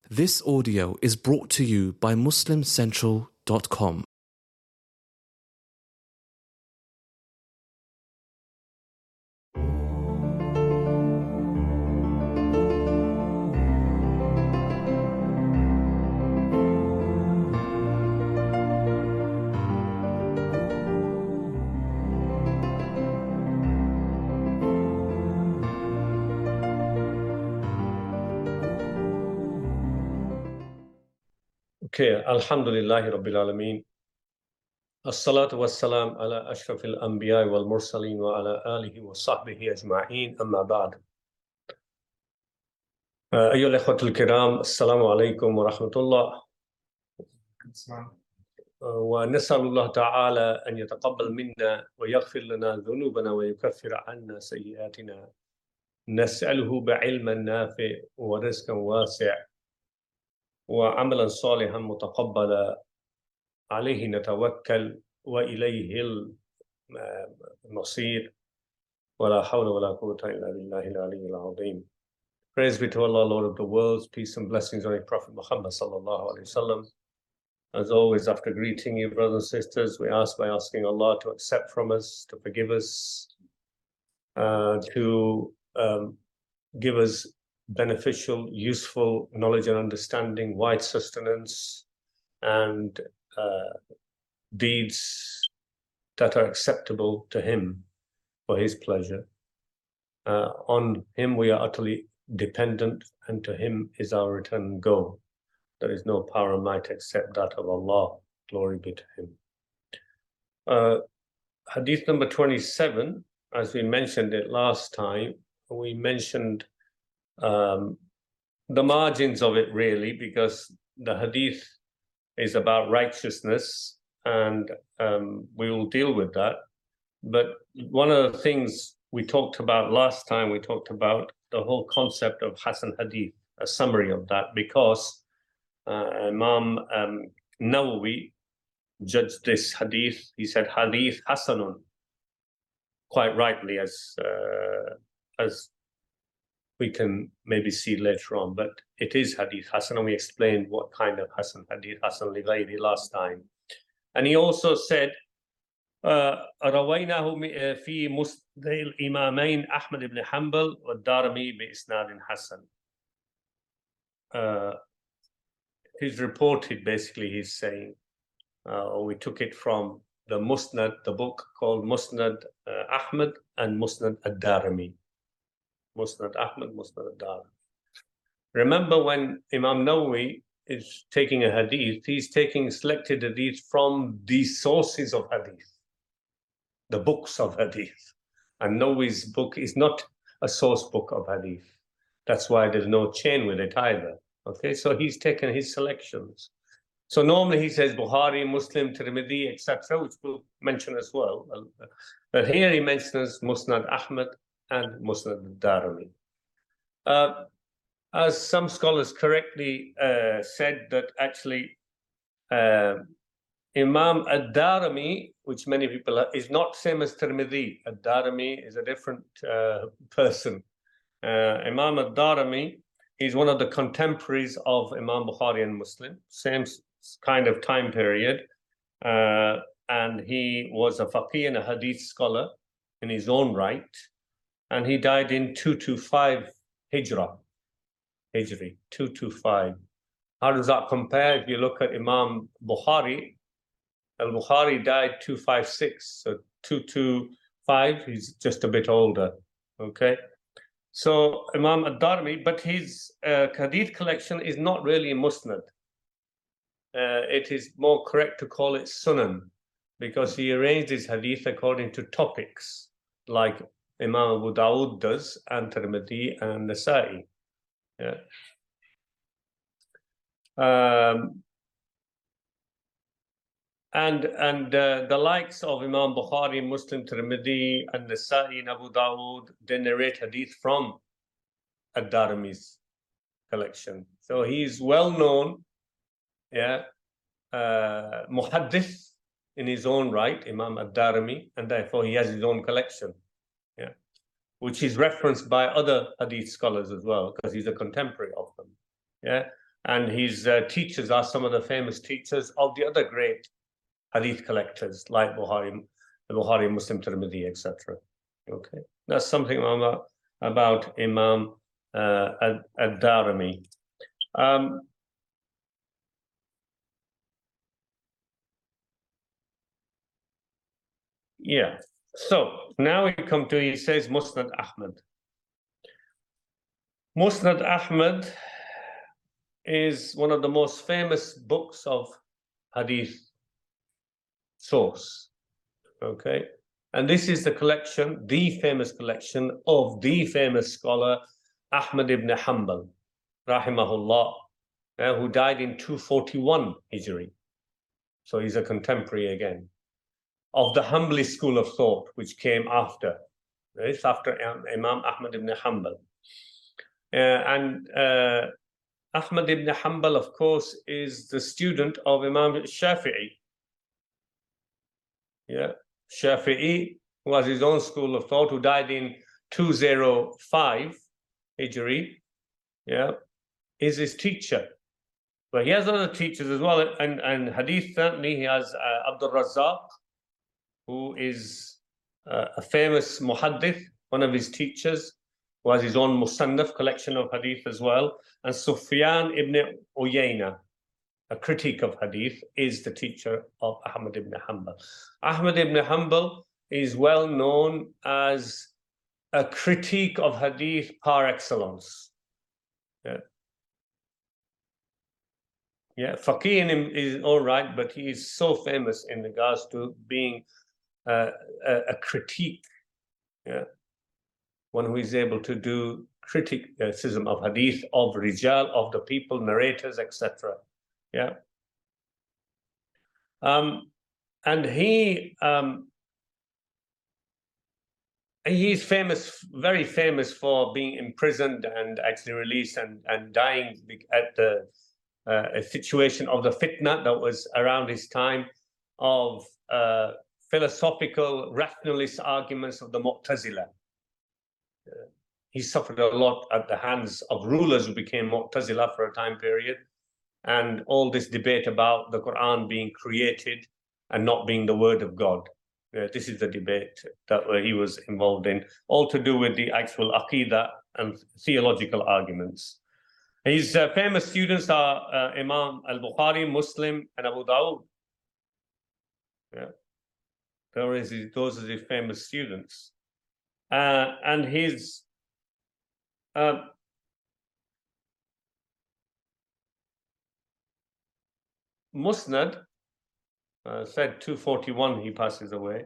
This audio is brought to you by MuslimCentral.com. Okay, Alhamdulillahi Rabbil Alameen. As-salatu was-salam ala ashrafil anbiya wal mursaleen wa ala alihi wa sahbihi ajma'een, amma ba'd. أيها الإخوة الكرام، السلام عليكم ورحمة الله. ونسأل الله تعالى أن يتقبل منا ويغفر لنا ذنوبنا ويكفر عنا سيئاتنا. نسأله بعلم نافع ورزقا واسع وعملا صالحا متقبلا عليه نتوكل وإليه المصير ولا حول ولا قوة إلا بالله العلي العظيم. Praise be to Allah, Lord of the worlds, peace and blessings on His Prophet Muhammad sallallahu alaihi wasallam. As always, after greeting you, brothers and sisters, we ask by asking Allah to accept from us, to forgive us, to give us beneficial, useful knowledge and understanding, wide sustenance, and deeds that are acceptable to Him for His pleasure. On Him we are utterly dependent, and to Him is our return and go. There is no power and might except that of Allah. Glory be to Him. Hadith number 27, as we mentioned it last time, we mentioned the margins of it really, because the hadith is about righteousness, and we will deal with that. But one of the things we talked about last time, we talked about the whole concept of Hasan Hadith, a summary of that, because Imam Nawawi judged this hadith. He said Hadith Hasanun, quite rightly, as we can maybe see later on, but it is Hadith Hasan, and we explained what kind of Hasan Hadith Hasan li ghayri last time. And he also said رويناه في مسند الإمامين أحمد بن حنبل والدارمي بإسناد حسن. He's reported, basically he's saying, we took it from the Musnad, the book called Musnad Ahmad and Musnad ad-Darimi. Musnad Ahmad, Musnad ad-Darimi. Remember, when Imam Nawawi is taking a hadith, he's taking selected hadith from the sources of hadith, the books of hadith. And Nawawi's book is not a source book of hadith. That's why there's no chain with it either. Okay, so he's taken his selections. So normally he says Bukhari, Muslim, Tirmidhi, etc., which we'll mention as well. But here he mentions Musnad Ahmad and Musnad ad-Darimi. As some scholars correctly said, that actually Imam ad-Darimi, which many people is not same as Tirmidhi. Ad-Darimi is a different person. Imam ad-Darimi is one of the contemporaries of Imam Bukhari and Muslim, same kind of time period, and he was a faqih and a hadith scholar in his own right, and he died in 225 Hijri, 225. How does that compare? If you look at Imam Bukhari, Al-Bukhari died 256, so 225, he's just a bit older, okay? So Imam ad-Darimi, but his hadith collection is not really a Musnad. It is more correct to call it Sunan, because he arranged his hadith according to topics, like Imam Abu Dawud does, and Tirmidhi and Nasa'i. Yeah. And the likes of Imam Bukhari, Muslim, Tirmidhi, and Nasa'i and Abu Dawud, they narrate hadith from ad-Darimi's collection. So he's well known, muhaddith in his own right, Imam ad-Darimi, and therefore he has his own collection, which is referenced by other hadith scholars as well, because he's a contemporary of them. And his teachers are some of the famous teachers of the other great hadith collectors like Bukhari, Muslim, Tirmidhi, etc. Okay, that's something about Imam ad-Darimi. Yeah. So now we come to, he says, Musnad Ahmad. Musnad Ahmad is one of the most famous books of hadith source. Okay. And this is the collection, the famous collection of the famous scholar Ahmad ibn Hanbal, rahimahullah, who died in 241 Hijri. So he's a contemporary again, of the Hanbali school of thought, which came after. It's after Imam Ahmad ibn Hanbal. Ahmad ibn Hanbal, of course, is the student of Imam Shafi'i. Yeah, Shafi'i was his own school of thought, who died in 205 Hijri. Yeah, is his teacher. But he has other teachers as well. And hadith, certainly, he has Abdul Razzaq, who is a famous muhaddith, one of his teachers, who has his own Musannaf collection of hadith as well. And Sufyan ibn Uyayna, a critique of hadith, is the teacher of Ahmad ibn Hanbal. Ahmad ibn Hanbal is well known as a critique of hadith par excellence. Yeah. Yeah, faqih in him is all right, but he is so famous in regards to being a critique. Yeah. One who is able to do criticism of hadith, of rijal, of the people, narrators, etc. Yeah. And he's famous, very famous for being imprisoned and actually released and dying at the a situation of the fitna that was around his time, of philosophical rationalist arguments of the Mu'tazila. He suffered a lot at the hands of rulers who became Mu'tazila for a time period, and all this debate about the Quran being created and not being the word of God. This is the debate that he was involved in, all to do with the actual Aqidah and theological arguments. His famous students are Imam al-Bukhari, Muslim, and Abu Dawud. Yeah. Those are his famous students. And his Musnad, said 241, he passes away.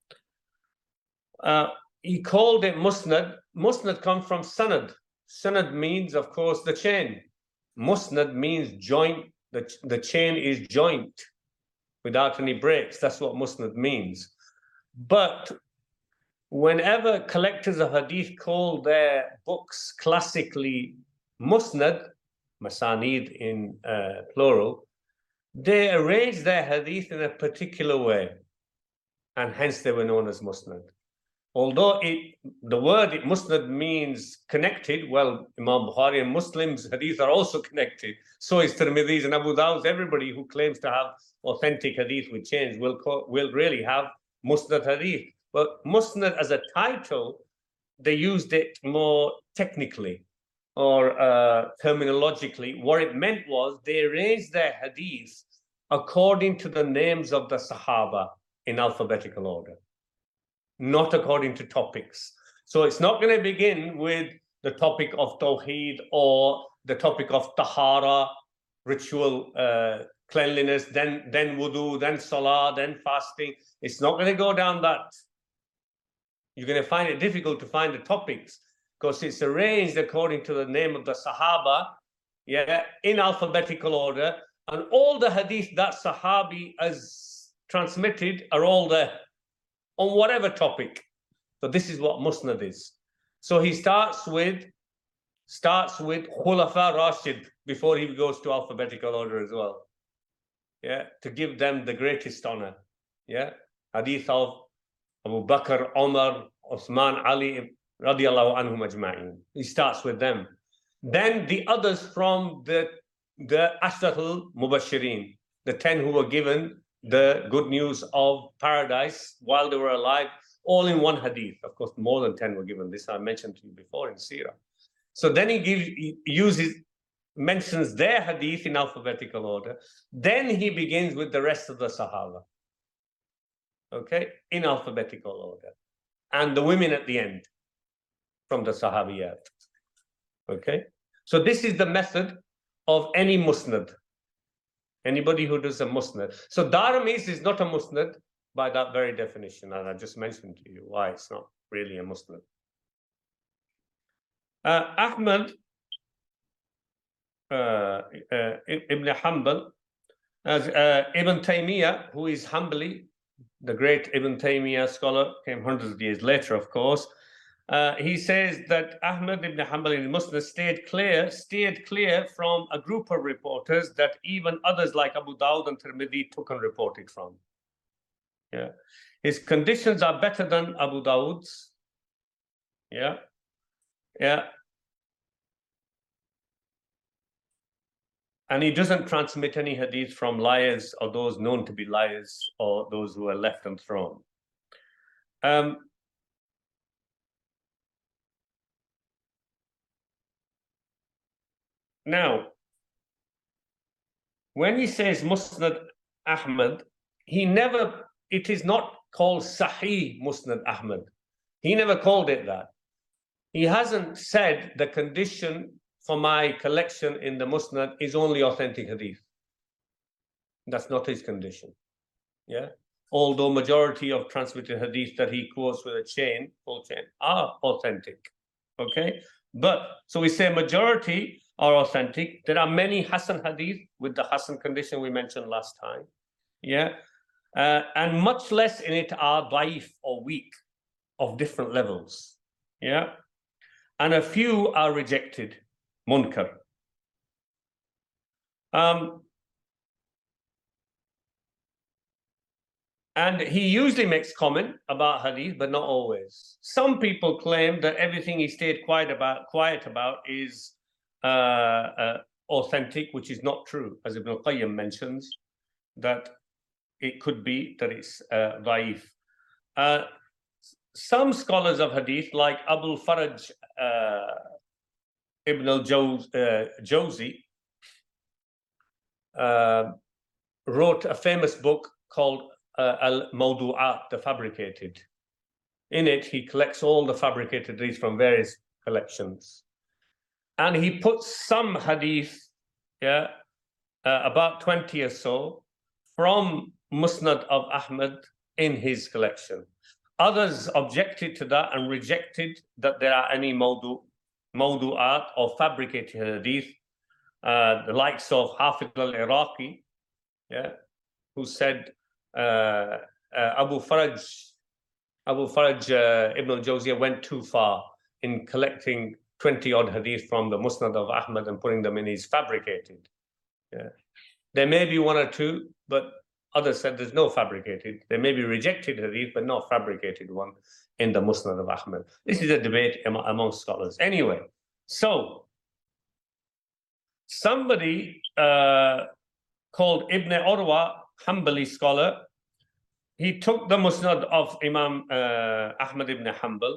He called it Musnad. Musnad comes from Sanad. Sanad means, of course, the chain. Musnad means joint. The chain is joint without any breaks. That's what Musnad means. But whenever collectors of hadith call their books classically Musnad, Masanid in plural, they arrange their hadith in a particular way, and hence they were known as Musnad. Although the word Musnad means connected, well, Imam Bukhari and Muslim's hadith are also connected. So is Tirmidhi's and Abu Dawud's. Everybody who claims to have authentic hadith with chains will really have Musnad hadith. But Musnad as a title, they used it more technically or terminologically. What it meant was they arranged their hadith according to the names of the Sahaba in alphabetical order, not according to topics. So it's not going to begin with the topic of Tawheed or the topic of Tahara, ritual cleanliness, then wudu, then Salah, then fasting. It's not going to go down that. You're going to find it difficult to find the topics because it's arranged according to the name of the Sahaba, yeah, in alphabetical order. And all the hadith that Sahabi has transmitted are all there on whatever topic. So this is what Musnad is. So he starts with Khulafa Rashid before he goes to alphabetical order as well. Yeah, to give them the greatest honor. Yeah, hadith of Abu Bakr, Umar, Uthman, Ali, radiallahu anhum ajma'in. He starts with them. Then the others from the the Ashratul Mubashirin, the 10 who were given the good news of paradise while they were alive, all in one hadith. Of course, more than 10 were given. This I mentioned to you before in Sirah. So then he mentions their hadith in alphabetical order. Then he begins with the rest of the Sahaba. Okay, in alphabetical order. And the women at the end from the Sahabiyat. Okay, so this is the method of any musnad. Anybody who does a musnad. So Daramis is not a musnad by that very definition, and I just mentioned to you why it's not really a musnad. Ahmad Ibn Hanbal, as Ibn Taymiyyah, who is Hanbali, the great Ibn Taymiyyah scholar, came hundreds of years later, of course. He says that Ahmad ibn Hanbal in Musnad steered clear from a group of reporters that even others like Abu Dawud and Tirmidhi took and reported from. Yeah, his conditions are better than Abu Dawud's. Yeah, yeah. And he doesn't transmit any hadith from liars or those known to be liars or those who are left and thrown. Now, when he says Musnad Ahmad, it is not called Sahih Musnad Ahmad. He never called it that. He hasn't said the condition for my collection in the Musnad is only authentic hadith. That's not his condition. Yeah. Although majority of transmitted hadith that he quotes with a full chain, are authentic. Okay. But so we say majority are authentic. There are many Hasan hadith with the Hasan condition we mentioned last time. Yeah. And much less in it are daif or weak of different levels. Yeah. And a few are rejected, munkar. And he usually makes comment about hadith, but not always. Some people claim that everything he stayed quiet about is authentic, which is not true, as Ibn al-Qayyim mentions, that it could be that it's daif. Some scholars of hadith, like Abul Faraj Ibn al-Jawzi, wrote a famous book called Al-Mawdu'at, the Fabricated. In it, he collects all the fabricated hadith from various collections. And he puts some hadith, about 20 or so, from Musnad of Ahmad in his collection. Others objected to that and rejected that there are any mawdu'at or fabricated hadith, the likes of Hafid al-Iraqi, who said Abu Faraj Ibn al-Jawziyah went too far in collecting 20-odd hadith from the Musnad of Ahmad and putting them in his fabricated. Yeah. There may be one or two, but others said there's no fabricated. There may be rejected hadith, but not fabricated one in the Musnad of Ahmad. This is a debate among scholars. Anyway, so somebody called Ibn Urwa, Hanbali scholar, he took the Musnad of Imam Ahmad ibn Hanbal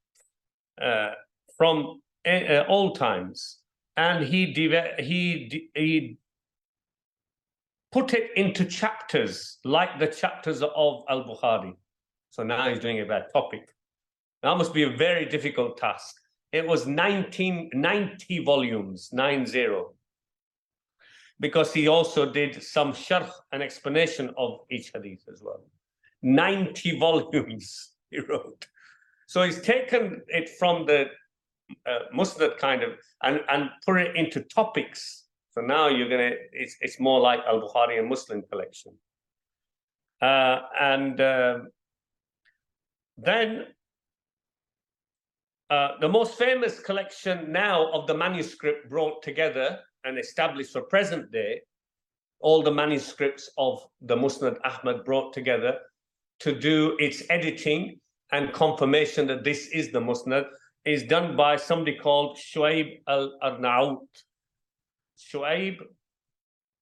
from old times, and he put it into chapters like the chapters of Al-Bukhari. So now he's doing it by topic. That must be a very difficult task. It was 90 volumes, 90. Because he also did some sharh, an explanation of each hadith as well. 90 volumes he wrote. So he's taken it from the Musnad kind of and put it into topics. So now it's more like Al-Bukhari and Muslim collection. Then the most famous collection now of the manuscript brought together and established for present day, all the manuscripts of the Musnad Ahmad brought together to do its editing and confirmation that this is the Musnad, is done by somebody called Shu'aib al-Arnaout. Shu'aib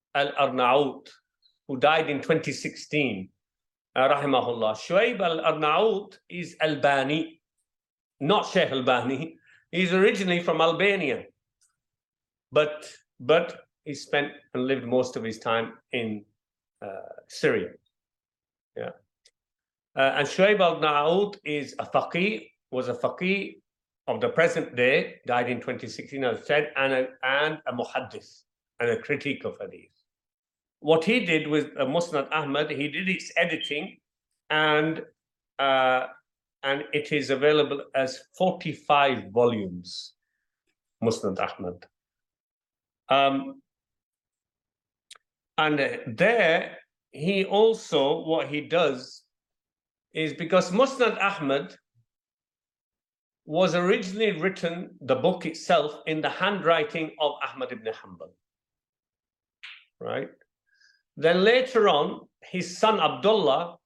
al-Arnaout, who died in 2016, rahimahullah. Shuaib al-Arnaout is Albani, not Sheikh Albani. He's originally from Albania, but he spent and lived most of his time in Syria. Yeah. And Shuaib al-Arnaout is a faqih, was a faqih of the present day, died in 2016, as I said, and a muhaddith, and a critique of hadith. What he did with Musnad Ahmad, he did its editing, and it is available as 45 volumes, Musnad Ahmad. And there, he also, what he does is, because Musnad Ahmad was originally written, the book itself, in the handwriting of Ahmad ibn Hanbal, right? Then later on, his son Abdullah,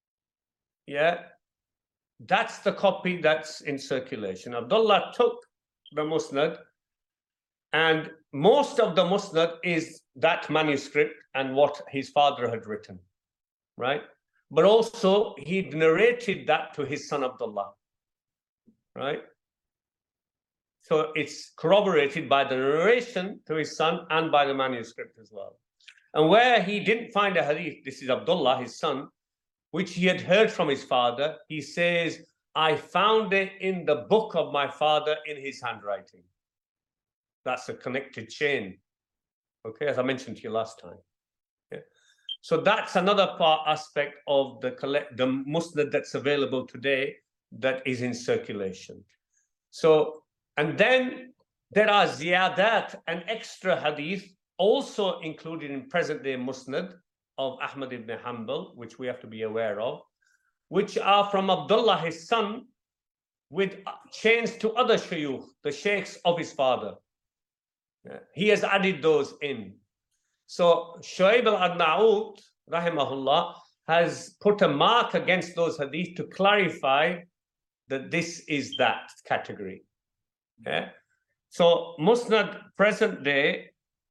that's the copy that's in circulation. Abdullah took the Musnad, and most of the Musnad is that manuscript and what his father had written, right? But also, he narrated that to his son Abdullah, right? So it's corroborated by the narration to his son and by the manuscript as well. And where he didn't find a hadith, this is Abdullah, his son, which he had heard from his father, he says, I found it in the book of my father in his handwriting. That's a connected chain, okay, as I mentioned to you last time. Yeah. So that's another aspect of the Musnad that's available today that is in circulation. So, and then there are ziyadat and extra hadith also included in present-day Musnad of Ahmad ibn Hanbal, which we have to be aware of, which are from Abdullah, his son, with chains to other shuyukh, the sheikhs of his father. He has added those in. So Shuaib al-Arnaout, rahimahullah, has put a mark against those hadith to clarify that this is that category. Yeah. So Musnad present day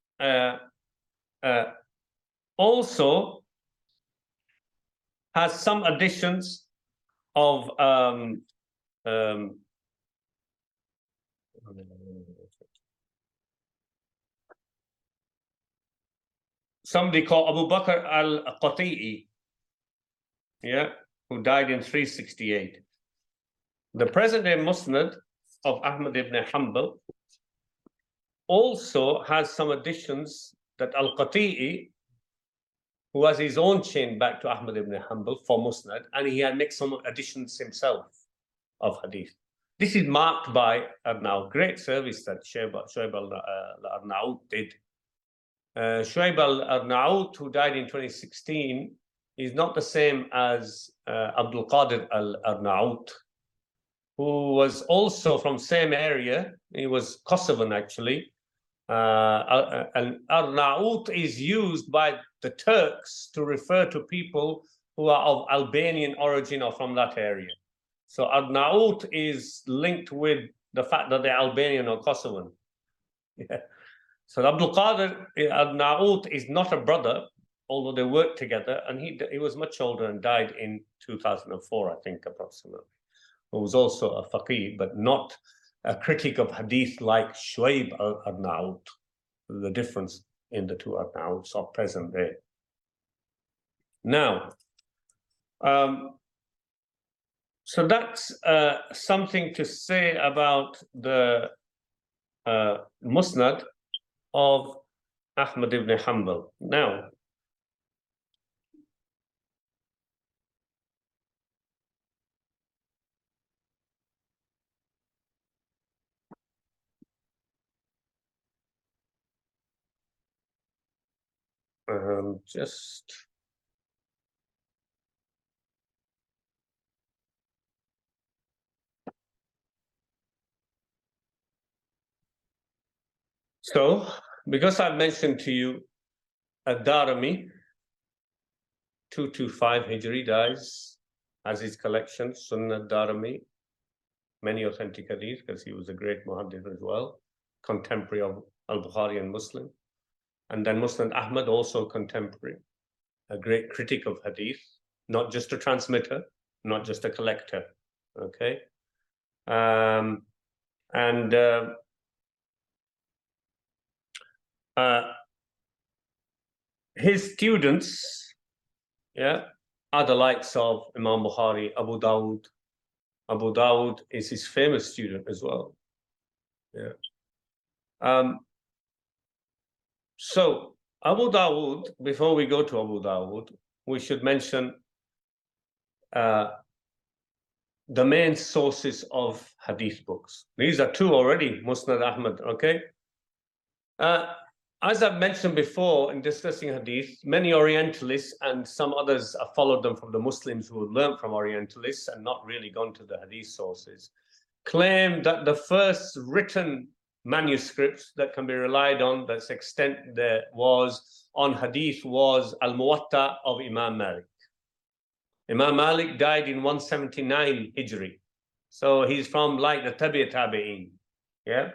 also has some additions of somebody called Abu Bakr al-Qati'i, who died in 368. The present-day Musnad of Ahmad ibn Hanbal also has some additions that al-Qati'i, who has his own chain back to Ahmad ibn Hanbal for Musnad, and he had made some additions himself of hadith. This is marked by Arnaout, great service that Shuaib al-Arnaout did. Shuaib al-Arnaout, who died in 2016, is not the same as Abdul Qadir al-Arnaout, who was also from same area. He was Kosovan, actually. And Arnaout is used by the Turks to refer to people who are of Albanian origin or from that area. So Arnaout is linked with the fact that they're Albanian or Kosovan. Yeah. So Abdul Qadir Arnaout is not a brother, although they worked together, and he was much older and died in 2004, I think, approximately. He was also a faqih, but not a critic of hadith like Shuaib al-Arnaout. The difference in the two Arnauts are present there. Now, so that's something to say about the Musnad of Ahmad ibn Hanbal. Now, just so, because I mentioned to you Ad-Darimi, 225 Hijri, dies, as his collection, Sunnah Darimi, many authentic hadith, because he was a great muhaddith as well, contemporary of Al-Bukhari and Muslim. And then Musnad Ahmad, also contemporary, a great critic of hadith, not just a transmitter, not just a collector. Okay. His students, yeah, are the likes of Imam Bukhari, Abu Dawud. Abu Dawud is his famous student as well. Yeah. So Abu Dawud, before we go to Abu Dawud, we should mention the main sources of hadith books. These are two already, Musnad Ahmad, okay? As I've mentioned before in discussing hadith, many Orientalists and some others have followed them from the Muslims who have learned from Orientalists and not really gone to the hadith sources, claim that the first written manuscripts that can be relied on, that's extent there was on hadith, was Al-Muwatta of Imam Malik. Imam Malik died in 179 Hijri. So he's from like the Tabi'in. Yeah.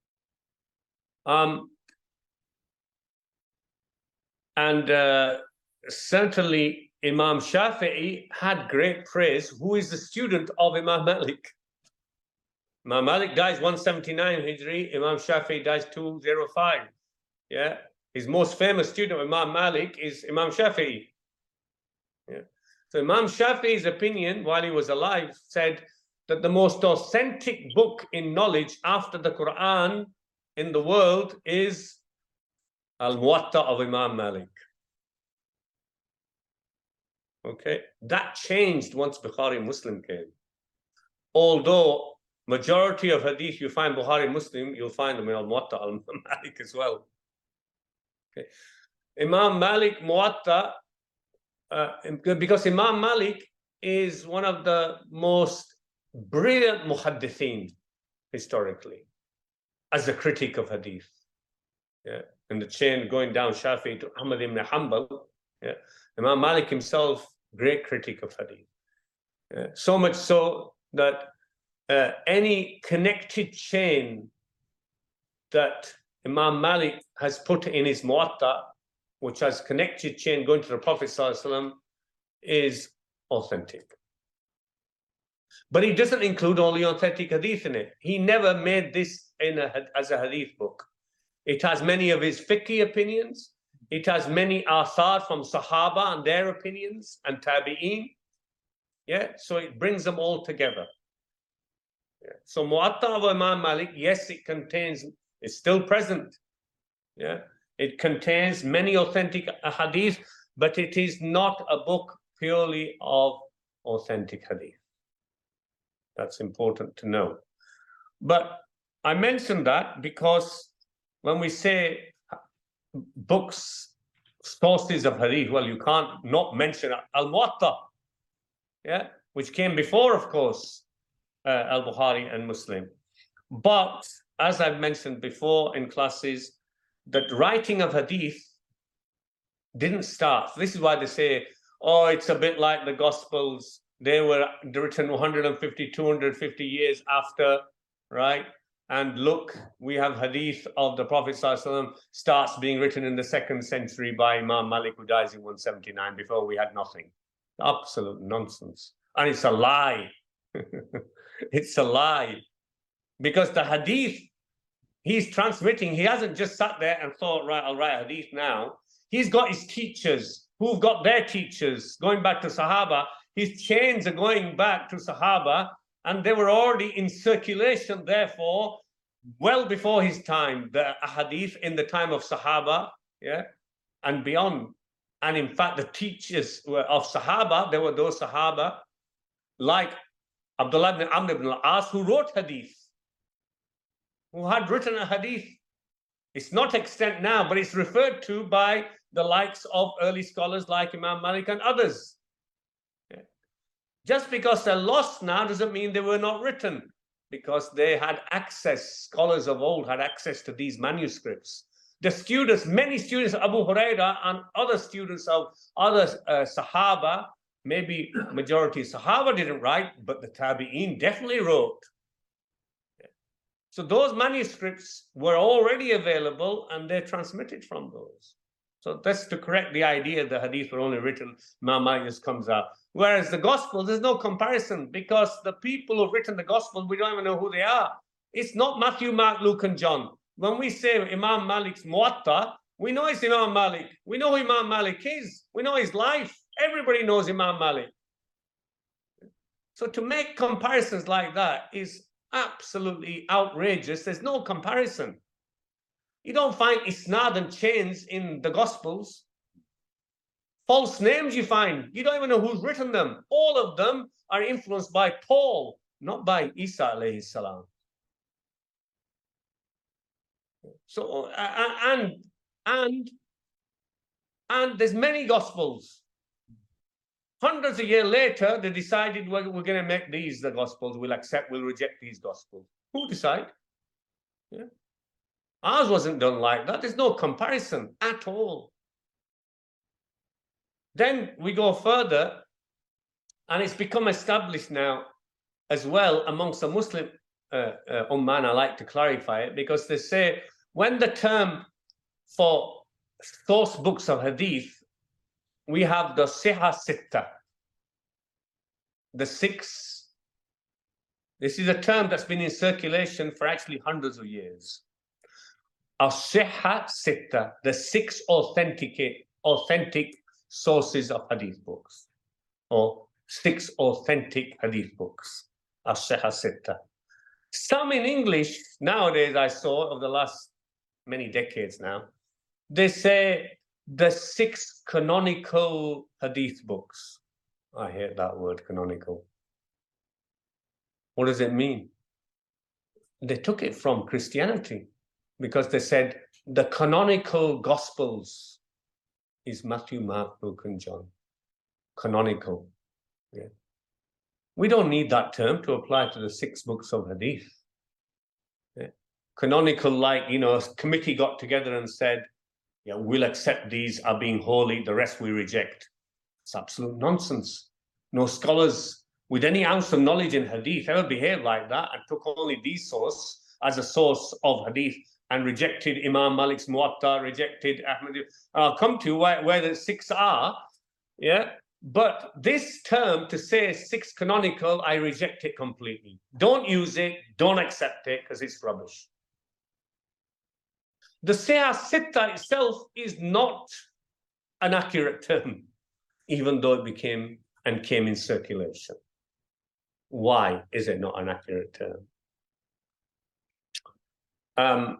Certainly Imam Shafi'i had great praise, who is the student of Imam Malik. Imam Malik dies 179 Hijri, Imam Shafi'i dies 205. Yeah. His most famous student of Imam Malik is Imam Shafi'i. Yeah. So Imam Shafi'i's opinion while he was alive said that the most authentic book in knowledge after the Quran in the world is Al-Muwatta of Imam Malik. Okay, that changed once Bukhari and Muslim came. Although majority of hadith you find Bukhari and Muslim, you'll find them in Al-Muwatta al-Malik as well. Okay, Imam Malik Muwatta, because Imam Malik is one of the most brilliant muhaddithin historically as a critic of hadith. Yeah, in the chain going down Shafi'i to Ahmad ibn Hanbal. Yeah, Imam Malik himself, great critic of hadith. So much so that any connected chain that Imam Malik has put in his Muwatta, which has connected chain going to the Prophet ﷺ, is authentic. But he doesn't include only authentic hadith in it. He never made this as a hadith book. It has many of his fiqh opinions. It has many athar from Sahaba and their opinions and Tabi'een. Yeah, so it brings them all together. Yeah. So Muwatta of Imam Malik, yes, it's still present. Yeah, it contains many authentic hadith, but it is not a book purely of authentic hadith. That's important to know. But I mentioned that because when we say books, sources of hadith, well, you can't not mention Al-Muwatta, yeah, which came before, of course, Al-Bukhari and Muslim. But as I've mentioned before in classes, that writing of hadith didn't start. This is why they say, oh, it's a bit like the Gospels. They were written 150, 250 years after, right? And look, we have hadith of the Prophet ﷺ starts being written in the 2nd century by Imam Malik, who dies in 179. Before we had nothing. Absolute nonsense. And it's a lie. It's a lie. Because the hadith he's transmitting, he hasn't just sat there and thought, right, I'll write hadith now. He's got his teachers who've got their teachers going back to Sahaba. His chains are going back to Sahaba, and they were already in circulation, therefore, well before his time, the hadith in the time of Sahaba, yeah, and beyond. And in fact, the teachers of Sahaba, there were those Sahaba like Abdullah ibn Amr ibn al-As who wrote hadith, who had written a hadith. It's not extant now, but it's referred to by the likes of early scholars like Imam Malik and others. Yeah. Just because they're lost now doesn't mean they were not written, because they had access, scholars of old had access to these manuscripts. The students, many students of Abu Huraira and other students of other Sahaba, maybe majority Sahaba didn't write, but the Tabi'een definitely wrote. So those manuscripts were already available and they transmitted from those. So that's to correct the idea that hadith were only written, Imam Malik just comes out. Whereas the gospel, there's no comparison because the people who've written the gospel, we don't even know who they are. It's not Matthew, Mark, Luke, and John. When we say Imam Malik's Muwatta, we know it's Imam Malik. We know who Imam Malik is. We know his life. Everybody knows Imam Malik. So to make comparisons like that is absolutely outrageous. There's no comparison. You don't find isnad and chains in the Gospels. False names you find. You don't even know who's written them. All of them are influenced by Paul, not by Isa alayhi salam. So, and there's many Gospels. Hundreds of years later, they decided we're going to make these the Gospels. We'll reject these Gospels. Who decided? Yeah. Ours wasn't done like that. There's no comparison at all. Then we go further, and it's become established now as well amongst the Muslim ummah, and I like to clarify it, because they say when the term for source books of hadith, we have the Siha Sitta, the six. This is a term that's been in circulation for actually hundreds of years. As-Siha Sitta, the six authentic sources of hadith books, or six authentic hadith books. As-Siha Sitta. Some in English nowadays, I saw of the last many decades now, they say the six canonical hadith books. I hate that word, canonical. What does it mean? They took it from Christianity, because they said the canonical Gospels is Matthew, Mark, Luke, and John. Canonical. Yeah. We don't need that term to apply to the six books of hadith. Yeah. Canonical, like, a committee got together and said, yeah, we'll accept these are being holy, the rest we reject. It's absolute nonsense. No scholars with any ounce of knowledge in hadith ever behaved like that and took only these source as a source of hadith and rejected Imam Malik's Muwatta, rejected Ahmad. I'll come to where the six are, yeah? But this term, to say six canonical, I reject it completely. Don't use it, don't accept it, because it's rubbish. The Siha Sitta itself is not an accurate term, even though it came in circulation. Why is it not an accurate term?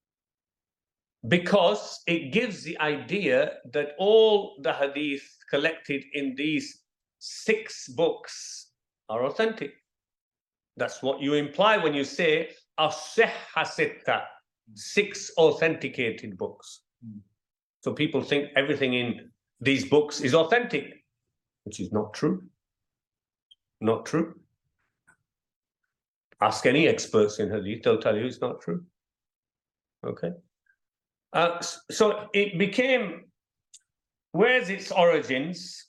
Because it gives the idea that all the hadith collected in these six books are authentic. That's what you imply when you say as-Sihha Sitta, six authenticated books. So people think everything in these books is authentic, which is not true. Not true. Ask any experts in hadith, they'll tell you it's not true. Okay. So it became, where's its origins?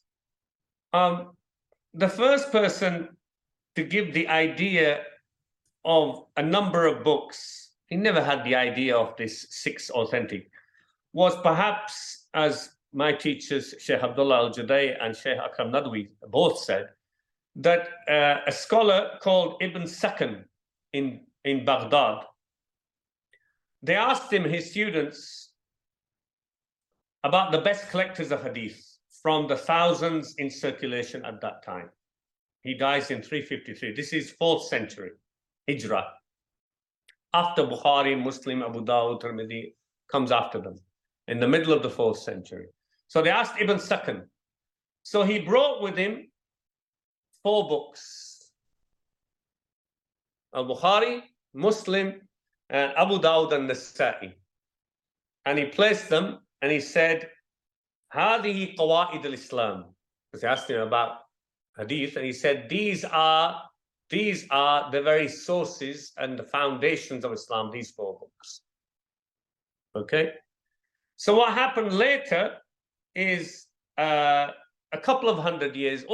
The first person to give the idea of a number of books, he never had the idea of this six authentic, was perhaps, as my teachers, Sheikh Abdullah Al-Judai and Sheikh Akram Nadwi both said, that a scholar called Ibn Sakan in Baghdad, they asked him, his students, about the best collectors of hadith from the thousands in circulation at that time. He dies in 353. This is 4th century, Hijrah. After Bukhari, Muslim, Abu Dawud, Tirmidhi, comes after them, in the middle of the 4th century. So they asked Ibn Sakan. So he brought with him 4 books. Al-Bukhari, Muslim, and Abu Dawud and Nasa'i. And he placed them and he said, هذه قواعد الإسلام. Because they asked him about hadith and he said, these are the very sources and the foundations of Islam, these 4 books. Okay? So what happened later is over a couple of hundred years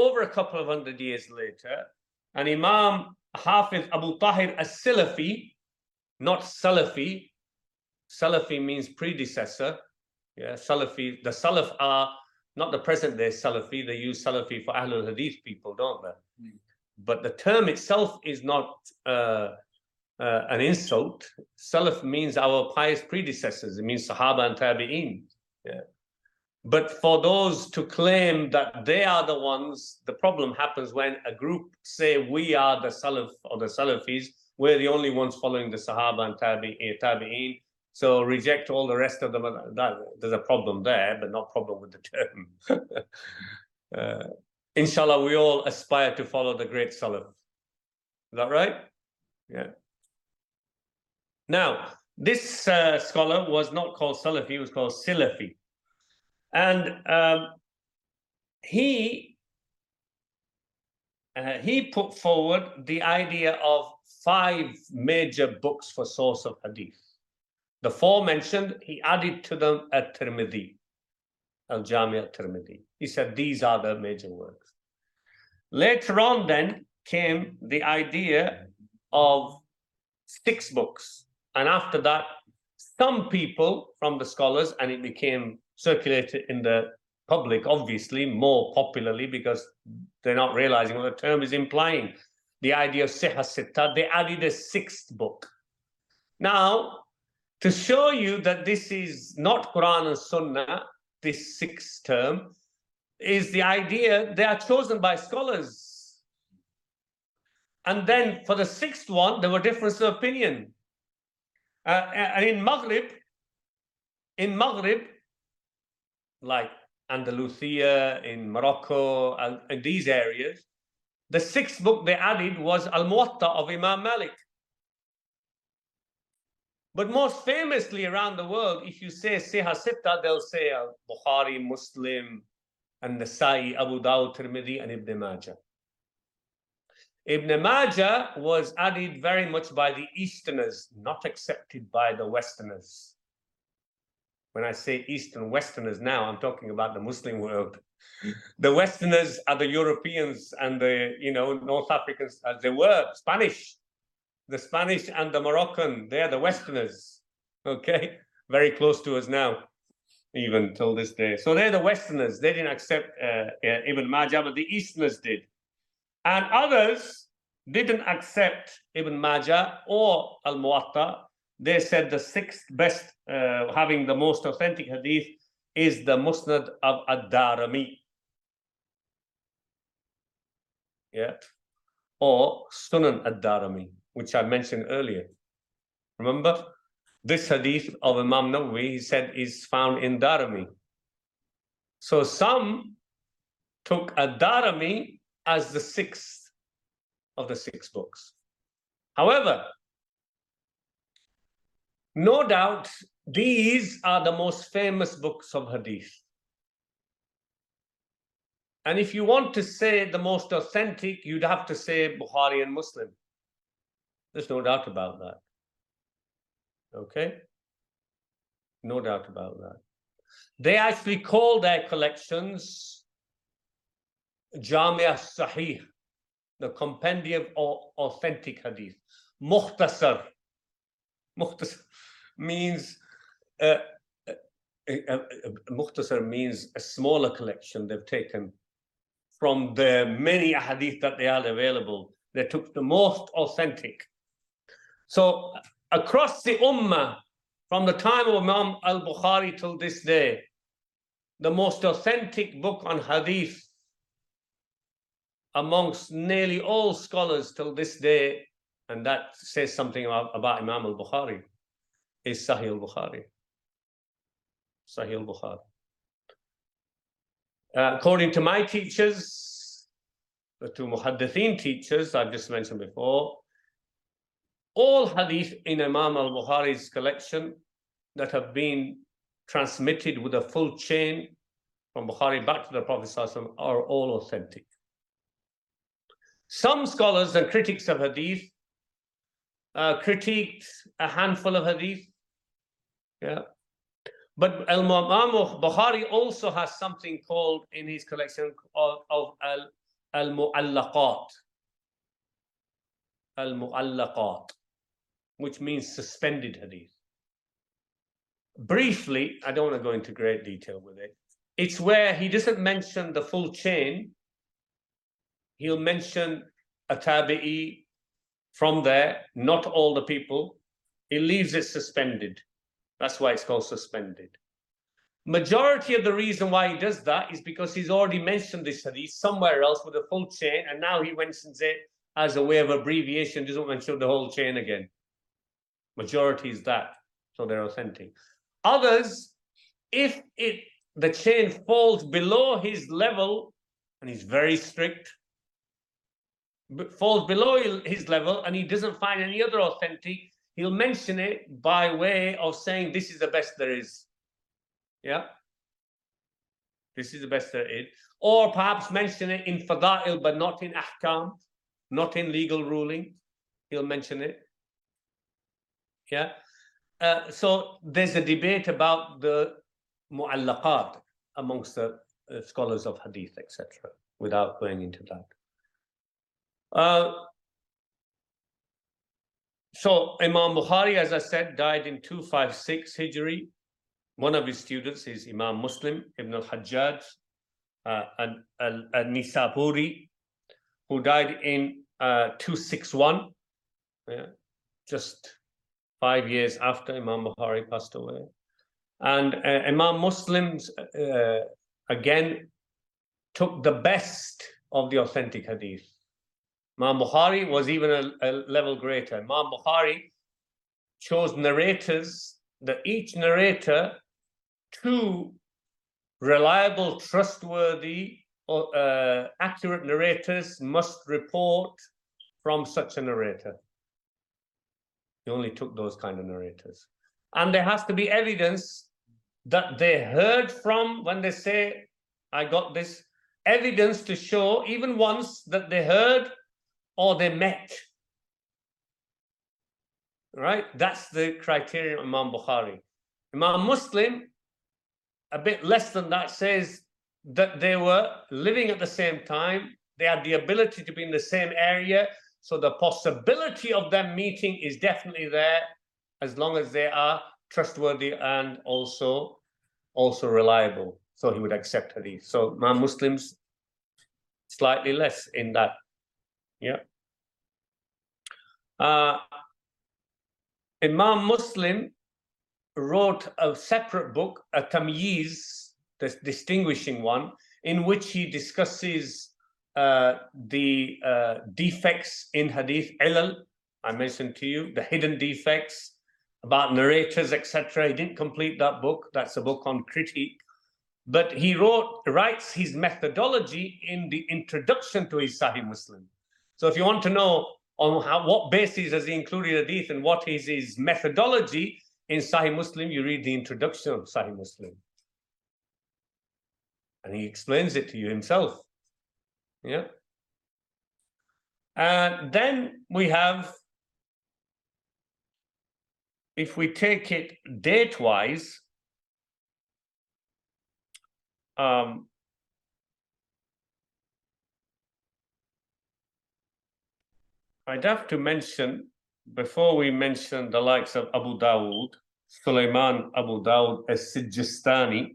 later, an Imam Hafiz Abu Tahir as-Silafi, not Salafi. Salafi means predecessor. Yeah, Salafi, the Salaf are not the present day Salafi. They use Salafi for Ahlul Hadith people, don't they? But the term itself is not an insult. Salaf means our pious predecessors. It means Sahaba and Tabi'een. Yeah. But for those to claim that they are the ones, the problem happens when a group say we are the Salaf or the Salafis. We're the only ones following the Sahaba and Tabi'een. So reject all the rest of them. There's a problem there, but not problem with the term. Inshallah, we all aspire to follow the great Salaf. Is that right? Yeah. Now, this scholar was not called Salafi, he was called Silafi. And he put forward the idea of 5 major books for source of hadith. The 4 mentioned, he added to them At-Tirmidhi, Al-Jami' At-Tirmidhi. He said these are the major works. Later on then came the idea of 6 books. And after that, some people from the scholars, and it became circulated in the public, obviously, more popularly, because they're not realizing what the term is implying. The idea of Sihah Sitta, they added a 6th book. Now, to show you that this is not Quran and Sunnah, this 6th term, is the idea they are chosen by scholars. And then for the 6th one, there were differences of opinion. And in Maghrib, like Andalusia, in Morocco, and in these areas, the 6th book they added was Al-Muwatta of Imam Malik. But most famously around the world, if you say Sihah Sitta, they'll say Bukhari, Muslim, and Nasa'i, Abu Dawud, Tirmidhi, and Ibn Majah. Ibn Majah was added very much by the Easterners, not accepted by the Westerners. When I say Eastern Westerners now, I'm talking about the Muslim world. The Westerners are the Europeans and the North Africans, as they were, Spanish. The Spanish and the Moroccan, they are the Westerners, okay? Very close to us now, even till this day. So they're the Westerners. They didn't accept Ibn Majah, but the Easterners did. And others didn't accept Ibn Majah or Al-Muwatta. They said the 6th best, having the most authentic hadith, is the Musnad of Ad-Darimi. Yeah. Or Sunan Ad-Darimi, which I mentioned earlier. Remember? This hadith of Imam Nawawi, he said, is found in Darimi. So some took Ad-Darimi as the 6th of the 6 books. However, no doubt these are the most famous books of hadith. And if you want to say the most authentic, you'd have to say Bukhari and Muslim. There's no doubt about that. Okay? No doubt about that. They actually call their collections Jami' Sahih, the compendium of authentic hadith. Mukhtasar. Mukhtasar means Mukhtasar means a smaller collection they've taken from the many hadith that they had available. They took the most authentic. So across the Ummah, from the time of Imam al-Bukhari till this day, the most authentic book on hadith amongst nearly all scholars till this day, and that says something about Imam al-Bukhari, is Sahih al-Bukhari. Sahih al-Bukhari. According to my teachers, the 2 Muhaddithin teachers I've just mentioned before, all hadith in Imam al-Bukhari's collection that have been transmitted with a full chain from Bukhari back to the Prophet ﷺ are all authentic. Some scholars and critics of hadith critiqued a handful of hadith. Yeah. But Imam Bukhari also has something called in his collection of al-Mu'allaqat. Al-Mu'allaqat. which means suspended hadith. Briefly, I don't want to go into great detail with it. It's where he doesn't mention the full chain. He'll mention a tabi'i from there, not all the people. He leaves it suspended. That's why it's called suspended. Majority of the reason why he does that is because he's already mentioned this hadith somewhere else with a full chain, and now he mentions it as a way of abbreviation, doesn't mention the whole chain again. Majority is that, so they're authentic. Others, if the chain falls below his level, and he's very strict, falls below his level, and he doesn't find any other authentic, he'll mention it by way of saying this is the best there is. Yeah, this is the best there is. Or perhaps mention it in fada'il, but not in ahkam, not in legal ruling. He'll mention it. Yeah. So there's a debate about the mu'allaqat amongst the scholars of hadith, etc., without going into that. So Imam Bukhari, as I said, died in 256 Hijri. One of his students is Imam Muslim ibn al-Hajjaj al-Nisaburi, who died in 261, just 5 years after Imam Bukhari passed away. And Imam Muslim's, again, took the best of the authentic hadith. Imam Bukhari was even a level greater. Imam Bukhari chose narrators, that each narrator, two reliable, trustworthy, accurate narrators must report from such a narrator. He only took those kind of narrators. And there has to be evidence that they heard from, when they say, I got this, evidence to show, even once, that they heard or they met. Right? That's the criterion of Imam Bukhari. Imam Muslim, a bit less than that, says that they were living at the same time, they had the ability to be in the same area, so the possibility of them meeting is definitely there, as long as they are trustworthy and also reliable. So he would accept hadith. So Imam Muslim's slightly less in that. Yeah. Imam Muslim wrote a separate book, a Tamyiz, the distinguishing one, in which he discusses the defects in hadith, ilal, I mentioned to you, the hidden defects about narrators, etc. He didn't complete that book. That's a book on critique. But he writes his methodology in the introduction to his Sahih Muslim. So if you want to know on what basis has he included hadith and what is his methodology in Sahih Muslim, you read the introduction of Sahih Muslim. And he explains it to you himself. Yeah. And then we have, if we take it date-wise, I'd have to mention, before we mention the likes of Abu Dawud, Sulaiman Abu Dawud as-Sijistani,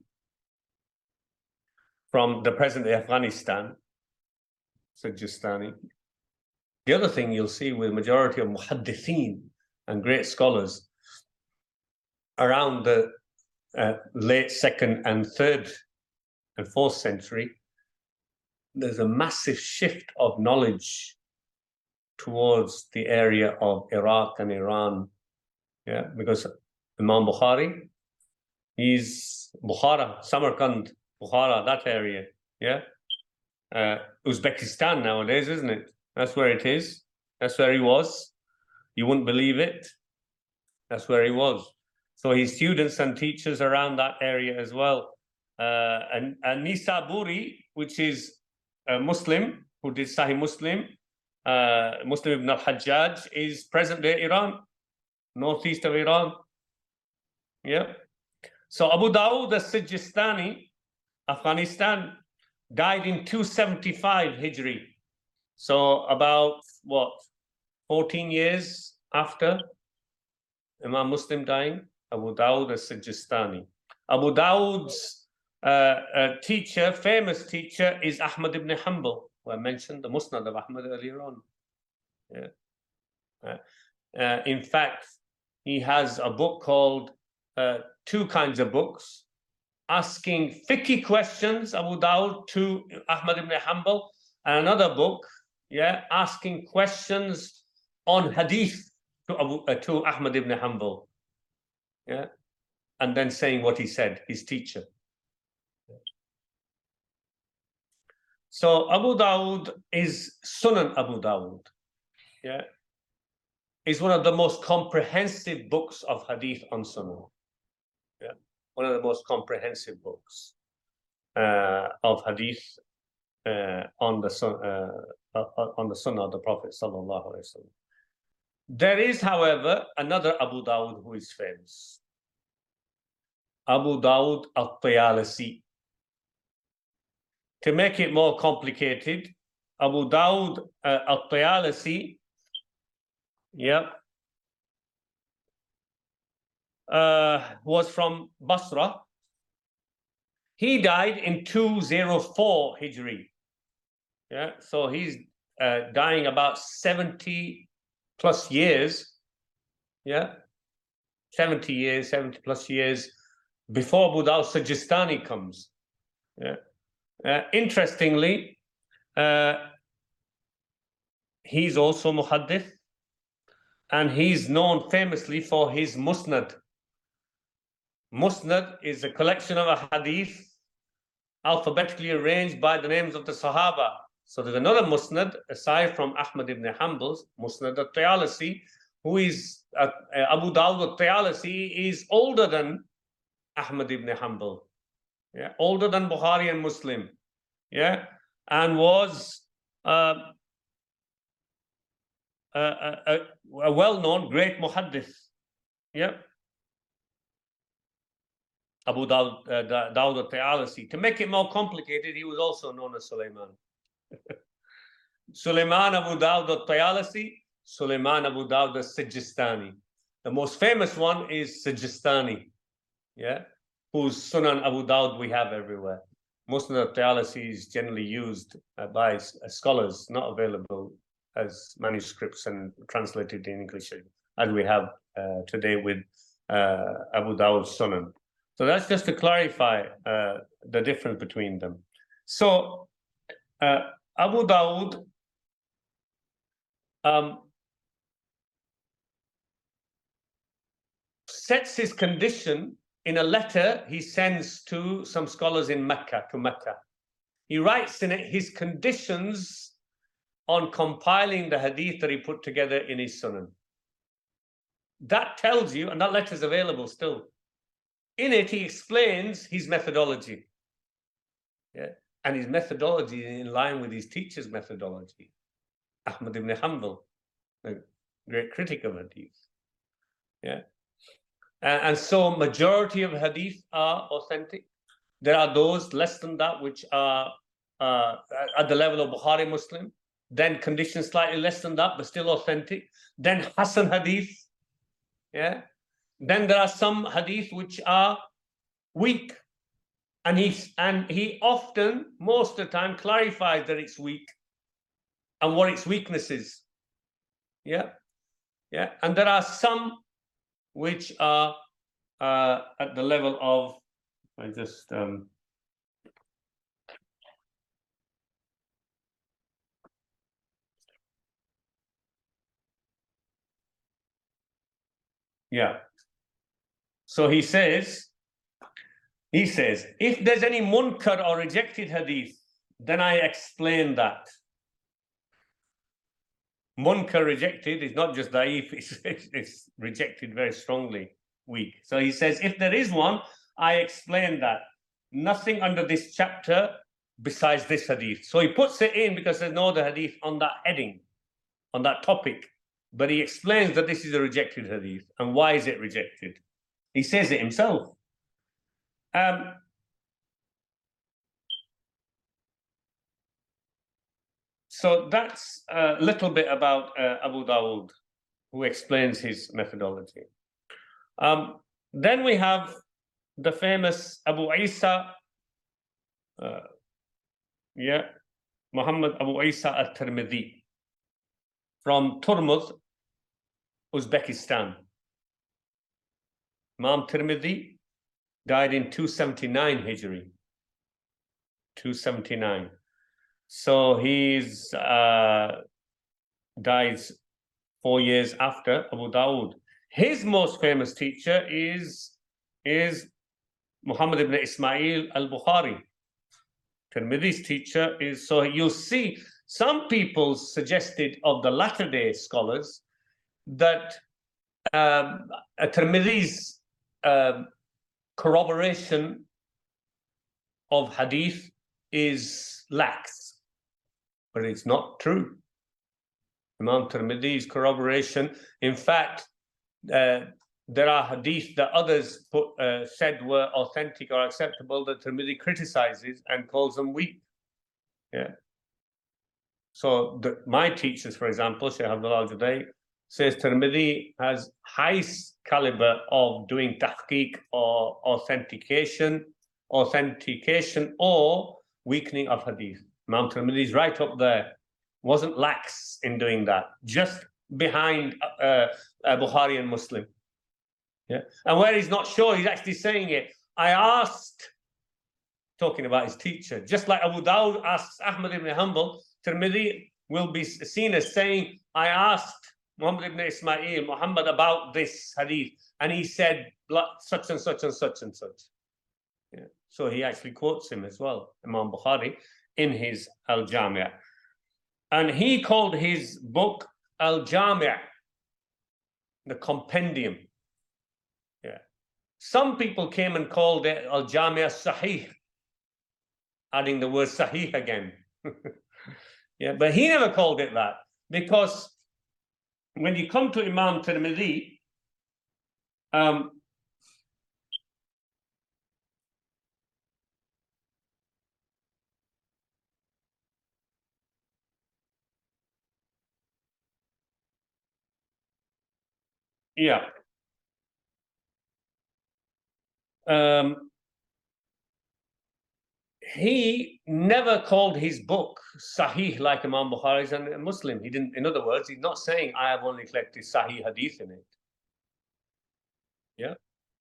from the present Afghanistan, Sijistani. The other thing you'll see with majority of muhaddithin and great scholars around the late 2nd and 3rd and 4th century, there's a massive shift of knowledge towards the area of Iraq and Iran. Yeah, because Imam Bukhari, he's Bukhara, Samarkand, Bukhara, that area. Yeah. Uzbekistan nowadays, isn't it? That's where it is. That's where he was. You wouldn't believe it. That's where he was. So his students and teachers around that area as well. And Nisaburi, which is a Muslim who did Sahih Muslim, Muslim ibn al-Hajjaj, is present-day Iran, northeast of Iran. Yeah. So Abu Dawud as-Sijistani, Afghanistan, died in 275 Hijri. So about, 14 years after Imam Muslim dying? Abu Dawud as-Sijistani. Abu Dawud's teacher, famous teacher, is Ahmad ibn Hanbal, who I mentioned, the Musnad of Ahmad earlier on. Yeah. In fact, he has a book called, two kinds of books, asking fiqh questions, Abu Dawud, to Ahmad ibn Hanbal, and another book, asking questions on hadith to Ahmad ibn Hanbal, and then saying what he said, his teacher. So Abu Dawud is Sunan Abu Dawud, is one of the most comprehensive books of hadith on Sunan. One of the most comprehensive books of hadith on the Sunnah of the Prophet sallallahu alaihi wasallam. There is, however, another Abu Dawud who is famous, Abu Dawud al-Tayalisi. To make it more complicated, Abu Dawud al-Tayalisi, was from Basra. He died in 204 Hijri. So he's dying about 70 plus years. 70 plus years before Abu Dawud Sijistani comes. Interestingly, he's also muhaddith, and he's known famously for his Musnad. Musnad is a collection of a hadith alphabetically arranged by the names of the Sahaba. So there's another Musnad aside from Ahmad ibn Hanbal's Musnad al-Tayalisi, who is Abu Dawud al-Tayalisi is older than Ahmad ibn Hanbal, older than Bukhari and Muslim, and was a well-known great muhaddith, Abu Dawud al-Tayalisi. To make it more complicated, he was also known as Sulaiman. Sulaiman Abu Dawud al-Tayalisi, Sulaiman Abu Dawud al-Sijistani. The most famous one is Sijistani, whose Sunan Abu Dawud we have everywhere. Musnad al-Tayalisi is generally used by scholars, not available as manuscripts and translated in English as we have today with Abu Dawud's Sunan. So that's just to clarify the difference between them. So Abu Dawud sets his condition in a letter he sends to some scholars in Mecca, to Mecca. He writes in it his conditions on compiling the hadith that he put together in his Sunan. That tells you, and that letter is available still. In it, he explains his methodology. And his methodology is in line with his teacher's methodology. Ahmad ibn Hanbal, a great critic of hadith. And so majority of hadith are authentic. There are those less than that which are at the level of Bukhari, Muslim. Then conditions slightly less than that, but still authentic. Then Hasan hadith. Then there are some hadith which are weak. And he often, most of the time, clarifies that it's weak and what its weakness is. And there are some which are at the level of, I just so he says, if there's any munkar or rejected hadith, then I explain that. Munkar rejected is not just da'if, it's rejected very strongly, weak. So he says, if there is one, I explain that. Nothing under this chapter besides this hadith. So he puts it in because there's no other hadith on that heading, on that topic. But he explains that this is a rejected hadith. And why is it rejected? He says it himself. So that's a little bit about Abu Dawud, who explains his methodology. Then we have the famous Abu Isa, Muhammad Abu Isa al-Tirmidhi from Turmuz, Uzbekistan. Imam Tirmidhi died in 279 Hijri. 279. So he's dies 4 years after Abu Dawud. His most famous teacher is Muhammad ibn Ismail al-Bukhari. Tirmidhi's teacher is, so you'll see some people suggested of the latter day scholars that Tirmidhi's corroboration of hadith is lax, but it's not true. Imam Tirmidhi's corroboration, in fact, there are hadith that others said were authentic or acceptable that Tirmidhi criticizes and calls them weak. Yeah. So my teachers, for example, Shaykh Abdullah Al-Judai, says Tirmidhi has high caliber of doing tahqiq or authentication or weakening of hadith. Imam Tirmidhi is right up there. Wasn't lax in doing that. Just behind Bukhari and Muslim. Yeah. And where he's not sure, he's actually saying it. I asked, talking about his teacher, just like Abu Dawud asks Ahmad ibn Hanbal, Tirmidhi will be seen as saying, I asked Muhammad ibn Ismail, Muhammad, about this hadith, and he said such and such and such and such. Yeah. So he actually quotes him as well, Imam Bukhari, in his Al-Jami'. And he called his book Al-Jami', the compendium. Yeah. Some people came and called it Al-Jami' Sahih, adding the word Sahih again. Yeah, but he never called it that, because when you come to Imam Tirmidhi, yeah. He never called his book Sahih like Imam Bukhari and a Muslim. He didn't. In other words, he's not saying I have only collected Sahih hadith in it. Yeah.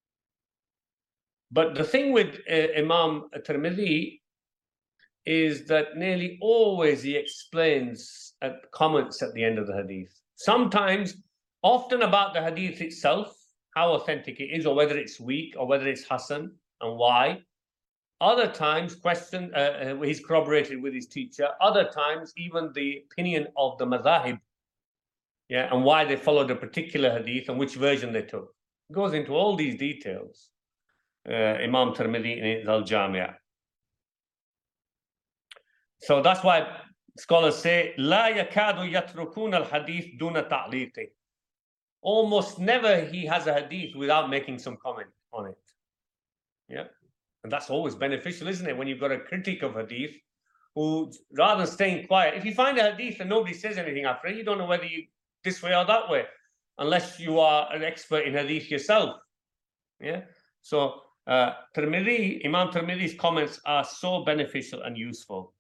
But the thing with Imam Tirmidhi is that nearly always he explains comments at the end of the hadith. Sometimes, often about the hadith itself, how authentic it is, or whether it's weak, or whether it's Hasan, and why. Other times, he's corroborated with his teacher. Other times, even the opinion of the madhahib, yeah, and why they followed a particular hadith and which version they took. It goes into all these details. Imam Tirmidhi in his Al-Jami'. So that's why scholars say, لا يكاد يتركون الحديث دون تعليقه. Almost never he has a hadith without making some comment on it. Yeah. And that's always beneficial, isn't it? When you've got a critic of hadith who, rather than staying quiet, if you find a hadith and nobody says anything after it, you don't know whether you this way or that way, unless you are an expert in hadith yourself. Yeah. So Imam Tirmidhi's comments are so beneficial and useful.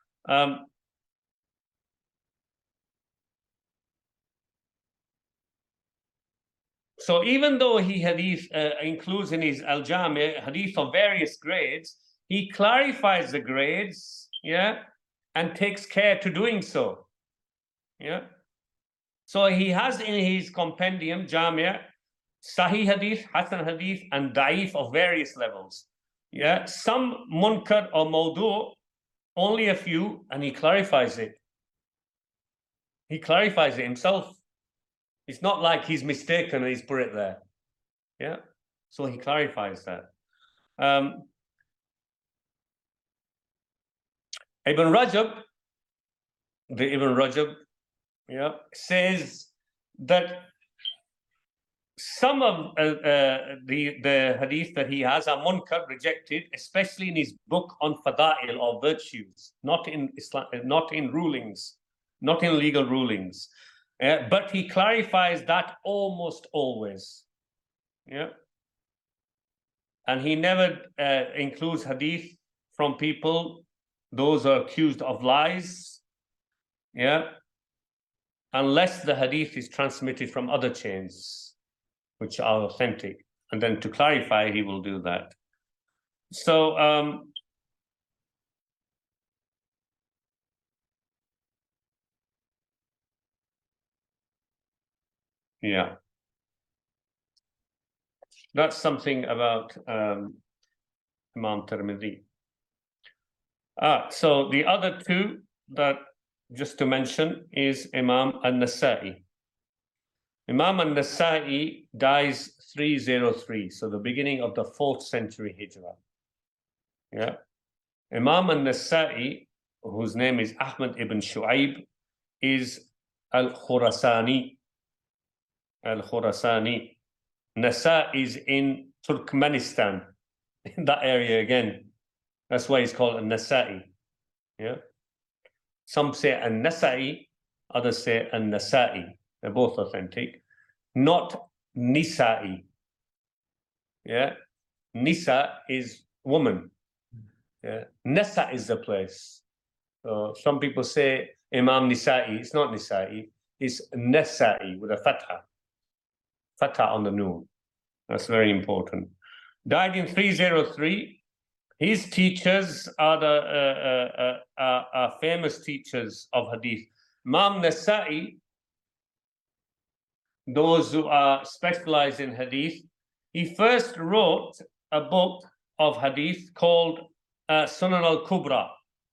So even though he hadith includes in his Al-Jami' hadith of various grades, he clarifies the grades, yeah, and takes care to doing so. Yeah. So he has in his compendium, Jami', Sahih hadith, Hasan hadith, and Da'if of various levels. Yeah. Some munkar or mawdu', only a few, and he clarifies it. He clarifies it himself. It's not like he's mistaken and he's put it there. Yeah. So he clarifies that. Ibn Rajab, yeah, says that some of the hadith that he has are munkar, rejected, especially in his book on fada'il or virtues, not in Islam, not in rulings, not in legal rulings. But he clarifies that almost always. Yeah. And he never includes hadith from people, those are accused of lies, yeah, unless the hadith is transmitted from other chains, which are authentic. And then to clarify, he will do that. So, yeah. That's something about Imam Tirmidhi. So the other two that just to mention is Imam An-Nasa'i. Imam An-Nasa'i dies 303, so the beginning of the 4th century Hijrah. Yeah. Imam An-Nasa'i, whose name is Ahmad ibn Shu'aib, is Al-Khurasani. Al-Khurasani. Nasa is in Turkmenistan, in that area again. That's why it's called An-Nasa'i. Yeah. Some say An-Nasa'i, others say An-Nasa'i. They're both authentic. Not Nisa'i. Yeah. Nisa is woman. Yeah. Nasa is the place. So some people say Imam Nisa'i. It's not Nisa'i. It's Nasa'i with a fatha. Fatha on the noon. That's very important. Died in 303. His teachers are the famous teachers of hadith. Imam Nasa'i, those who are specialized in hadith, he first wrote a book of hadith called Sunan al-Kubra.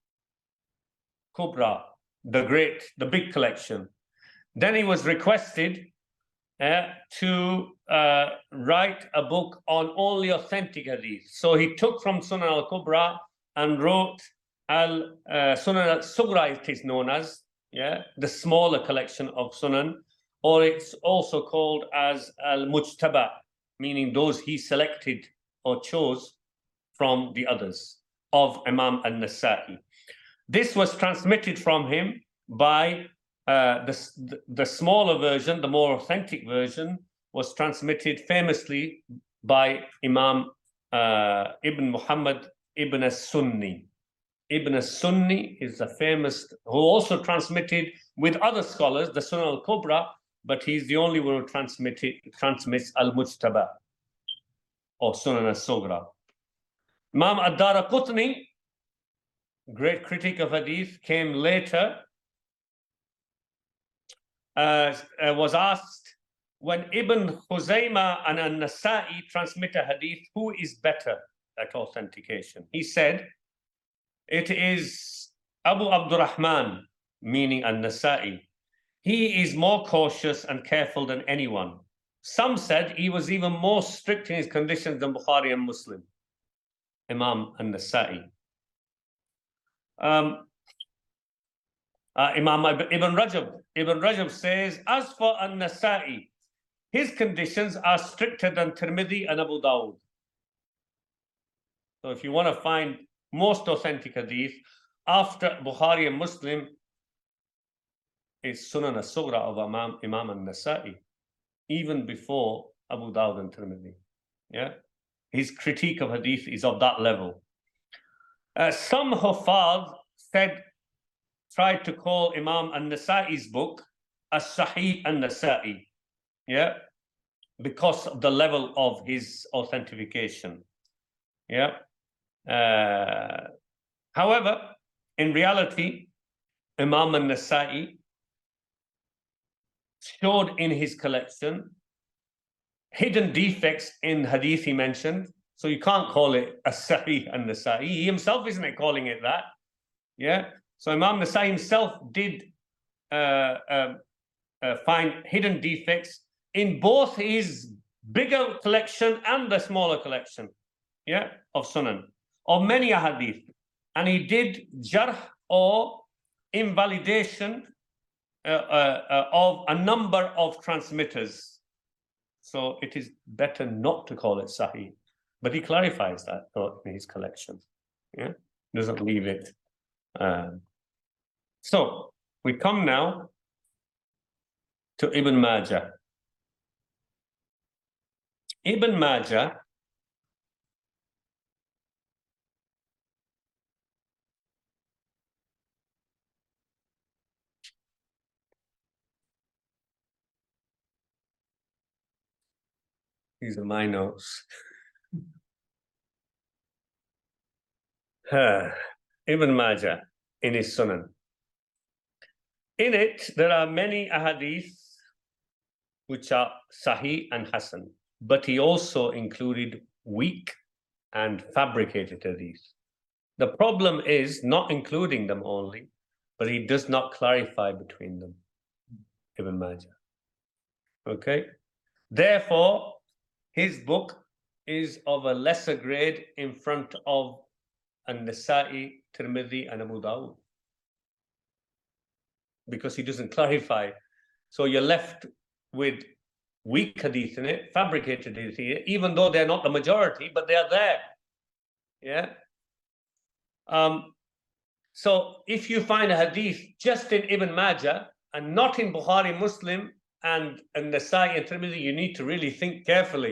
Kubra, the big collection. Then he was requested to write a book on only authentic hadith. So he took from Sunan al-Kubra and wrote Sunan al-Sughra, it is known as, yeah, the smaller collection of Sunan, or it's also called as al-Mujtaba, meaning those he selected or chose from the others of Imam al-Nasa'i. This was transmitted from him by the smaller version, the more authentic version, was transmitted famously by Imam Ibn Muhammad Ibn as-Sunni. Ibn as-Sunni is the famous, who also transmitted with other scholars, the Sunan al-Kubra, but he's the only one who transmits al-Mujtaba, or Sunan al-Sughra. Imam ad-Daraqutni, great critic of hadith, came later, was asked, when Ibn Khuzaymah and An-Nasa'i transmit a hadith, who is better at authentication? He said, it is Abu Abdurrahman, meaning An-Nasa'i. He is more cautious and careful than anyone. Some said he was even more strict in his conditions than Bukhari and Muslim. Imam An-Nasa'i. Imam Ibn Rajab says, as for An-Nasa'i, his conditions are stricter than Tirmidhi and Abu Dawud. So if you want to find most authentic hadith after Bukhari and Muslim, it's Sunan al-Sughra of Imam An-Nasa'i, even before Abu Dawud and Tirmidhi. Yeah, his critique of hadith is of that level. Some Huffaz tried to call Imam An-Nasa'i's book As-Sahih An-Nasa'i, yeah, because of the level of his authentication. Yeah. However, in reality, Imam An-Nasa'i showed in his collection hidden defects in hadith he mentioned. So you can't call it As-Sahih An-Nasa'i. He himself isn't calling it that. Yeah. So Imam Nasa'i himself did find hidden defects in both his bigger collection and the smaller collection, yeah, of Sunan, of many hadith. And he did jarh or invalidation of a number of transmitters. So it is better not to call it Sahih. But he clarifies that in his collection. Yeah, doesn't leave it. So we come now to Ibn Majah. Ibn Majah these are my notes. Ibn Majah in his Sunan. In it, there are many ahadith which are Sahih and Hasan, but he also included weak and fabricated hadith. The problem is not including them only, but he does not clarify between them, Ibn Majah. Okay? Therefore, his book is of a lesser grade in front of An-Nasa'i, Tirmidhi, and Abu Dawud, because he doesn't clarify. So you're left with weak hadith in it, fabricated hadith in it, even though they're not the majority, but they are there. Yeah. So if you find a hadith just in Ibn Majah and not in Bukhari, Muslim, and Nasa'i and Tirmidhi, you need to really think carefully.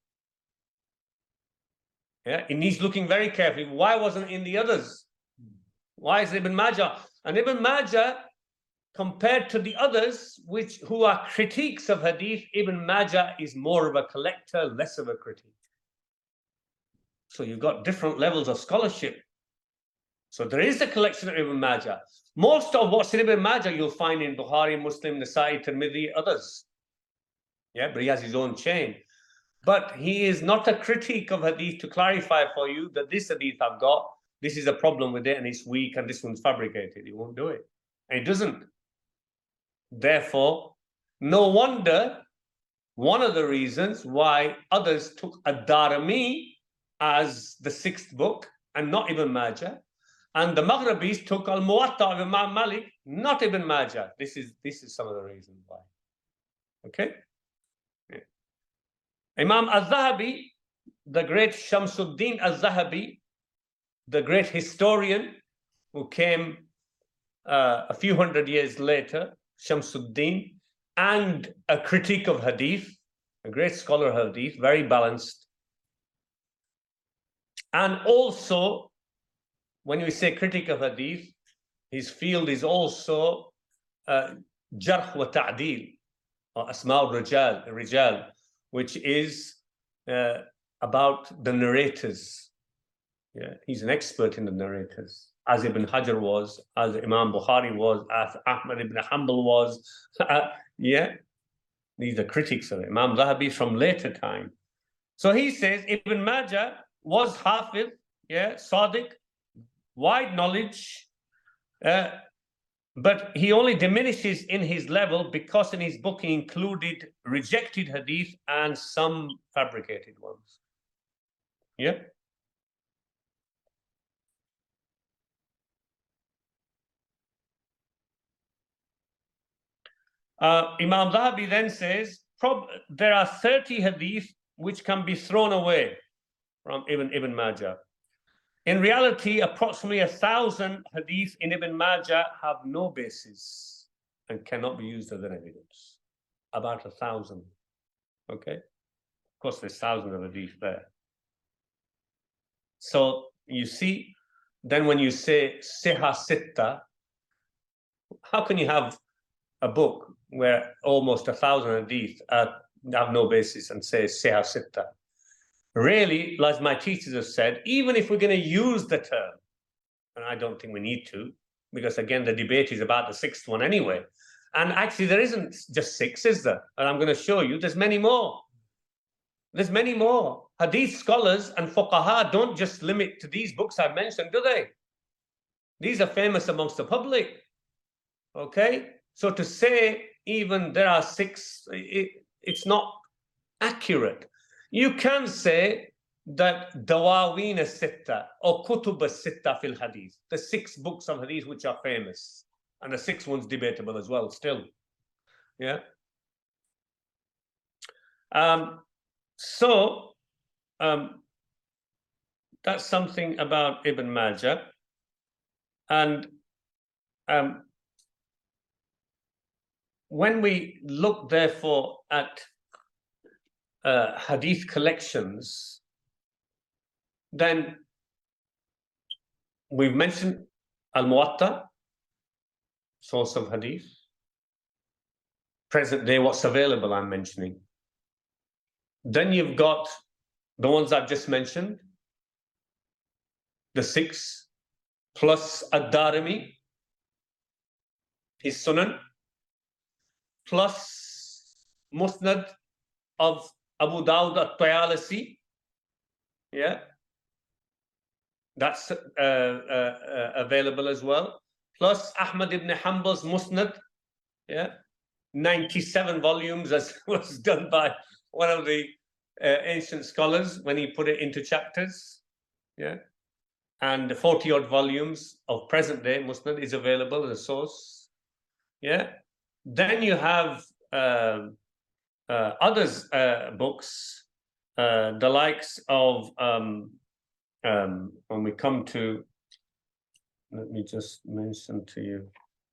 Yeah, it needs looking very carefully. Why wasn't it in the others? Why is it Ibn Majah? And Ibn Majah, compared to the others, who are critiques of hadith, Ibn Majah is more of a collector, less of a critique. So you've got different levels of scholarship. So there is a collection of Ibn Majah. Most of what's in Ibn Majah you'll find in Bukhari, Muslim, Nasa'i, Tirmidhi, others. Yeah, but he has his own chain. But he is not a critique of hadith to clarify for you that this hadith I've got, this is a problem with it and it's weak and this one's fabricated. He won't do it. And he doesn't. Therefore, no wonder one of the reasons why others took Ad-Darimi as the sixth book and not Ibn Majah, and the Maghribis took Al-Muwatta of Imam Malik, not Ibn Majah. This is some of the reasons why. Okay? Yeah. Imam Al-Zahabi, the great Shamsuddin Al-Zahabi, the great historian who came a few hundred years later, Shamsuddin, and a critique of hadith, a great scholar of hadith, very balanced. And also, when we say critique of hadith, his field is also Jarh wa Ta'dil, or Asma al-Rijal, which is about the narrators. Yeah, he's an expert in the narrators, as Ibn Hajar was, as Imam Bukhari was, as Ahmad ibn Hanbal was. Yeah, these are critics of it. Imam Zahabi from later time. So he says Ibn Majah was Hafiz, yeah, Sadiq, wide knowledge, but he only diminishes in his level because in his book he included rejected hadith and some fabricated ones. Yeah. Imam Zahabi then says there are 30 hadith which can be thrown away from Ibn Majah. In reality, approximately 1,000 hadith in Ibn Majah have no basis and cannot be used as an evidence. About 1,000. Okay? Of course, there's thousands of hadith there. So you see, then when you say Siha Sitta, how can you have a book where almost 1,000 hadith have no basis and say Siha Sitta? Really, as my teachers have said, even if we're going to use the term, and I don't think we need to, because again, the debate is about the sixth one anyway. And actually, there isn't just six, is there? And I'm going to show you there's many more. There's many more. Hadith scholars and fuqaha don't just limit to these books I've mentioned, do they? These are famous amongst the public. Okay? So to say even there are six, it's not accurate. You can say that Dawaween as-Sitta or Kutub as-Sitta fil Hadith, the 6 books of Hadith which are famous, and the 6th one's debatable as well, still. Yeah. So that's something about Ibn Majah. And when we look, therefore, at hadith collections, then we've mentioned Al-Muwatta, source of hadith. Present day, what's available, I'm mentioning. Then you've got the ones I've just mentioned, the 6, plus Ad-Darimi, his Sunan, plus Musnad of Abu Dawud at-Tayalisi. Yeah, that's available as well. Plus Ahmad ibn Hanbal's Musnad. Yeah, 97 volumes, as was done by one of the ancient scholars when he put it into chapters. Yeah, and the 40-odd volumes of present day Musnad is available as a source. Yeah, then you have others books, the likes of when we come to, let me just mention to you.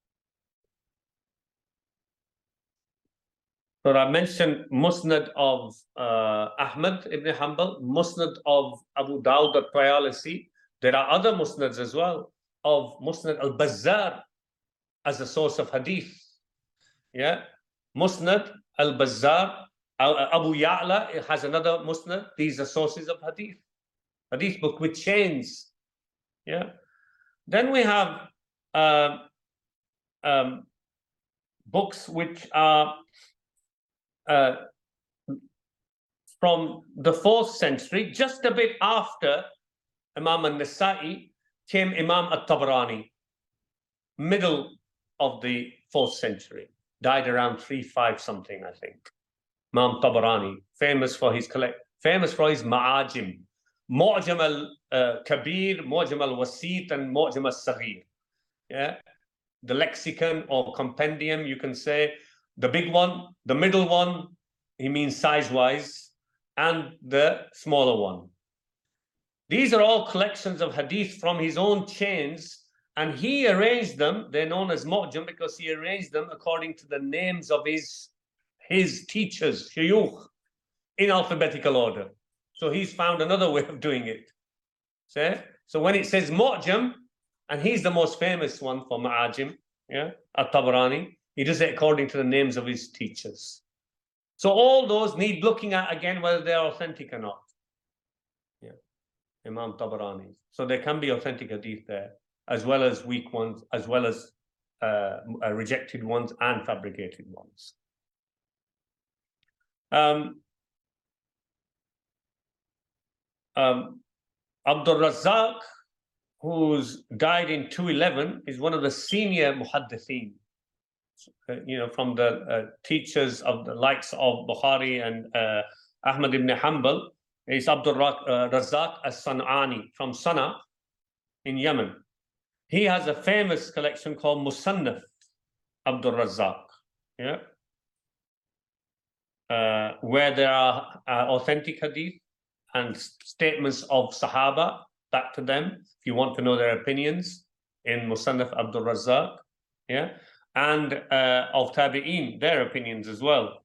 So I mentioned Musnad of Ahmad ibn Hanbal, Musnad of Abu Dawud at-Tayalisi. There are other Musnads as well, of Musnad al-Bazzar as a source of hadith. Yeah, Musnad al-Bazzar, Abu Ya'la has another Musnad. These are sources of hadith book with chains. Yeah, then we have books which are from the 4th century, just a bit after Imam al-Nasa'i came Imam al-Tabarani, middle of the 4th century, died around 350 something, I think. Imam Tabarani, famous for his ma'ajim, Mu'jam al-Kabir, Mu'jam al-Wasit, and Mu'jam al-Saghir. Yeah, the lexicon or compendium, you can say. The big one, the middle one, he means size-wise, and the smaller one. These are all collections of hadith from his own chains, and he arranged them. They're known as Mu'jam because he arranged them according to the names of his teachers, shuyukh, in alphabetical order. So he's found another way of doing it. So when it says Mu'jam, and he's the most famous one for Ma'ajim, yeah, At-Tabarani, he does it according to the names of his teachers. So all those need looking at again whether they're authentic or not. Yeah, Imam Tabarani. So there can be authentic hadith there, as well as weak ones, as well as rejected ones and fabricated ones. Abdul Razzaq, who's died in 211, is one of the senior muhaddithin, from the teachers of the likes of Bukhari and Ahmad ibn Hanbal. Is Abdul Razzaq as-San'ani from Sana in Yemen. He has a famous collection called Musannaf Abdul Razzaq, yeah, where there are authentic hadith and statements of Sahaba back to them, if you want to know their opinions, in Musannaf Abdul Razzaq, yeah, and of Tabi'een, their opinions as well.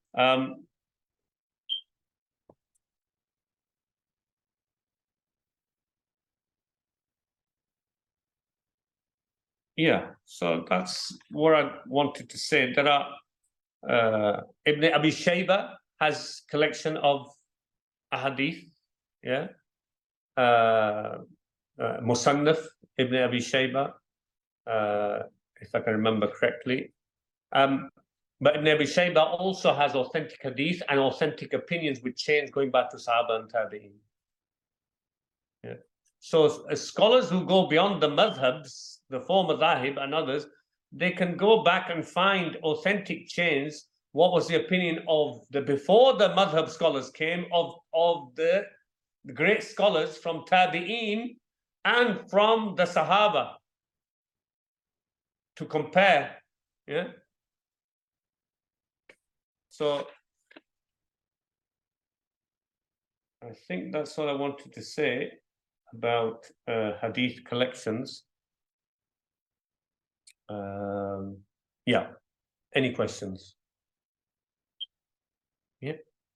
Yeah, so that's what I wanted to say. There are Ibn Abi Shayba has collection of ahadith, yeah. Musannaf Ibn Abi Shayba, if I can remember correctly. But Ibn Abi Shayba also has authentic hadith and authentic opinions with chains going back to Sahaba and Tabi'in. Yeah. So scholars who go beyond the madhabs, the four madhahib and others, they can go back and find authentic chains. What was the opinion of the before the madhab scholars came, of the great scholars from Tabi'een and from the Sahaba, to compare. Yeah. So I think that's all I wanted to say about hadith collections. Yeah. Any questions? Yeah.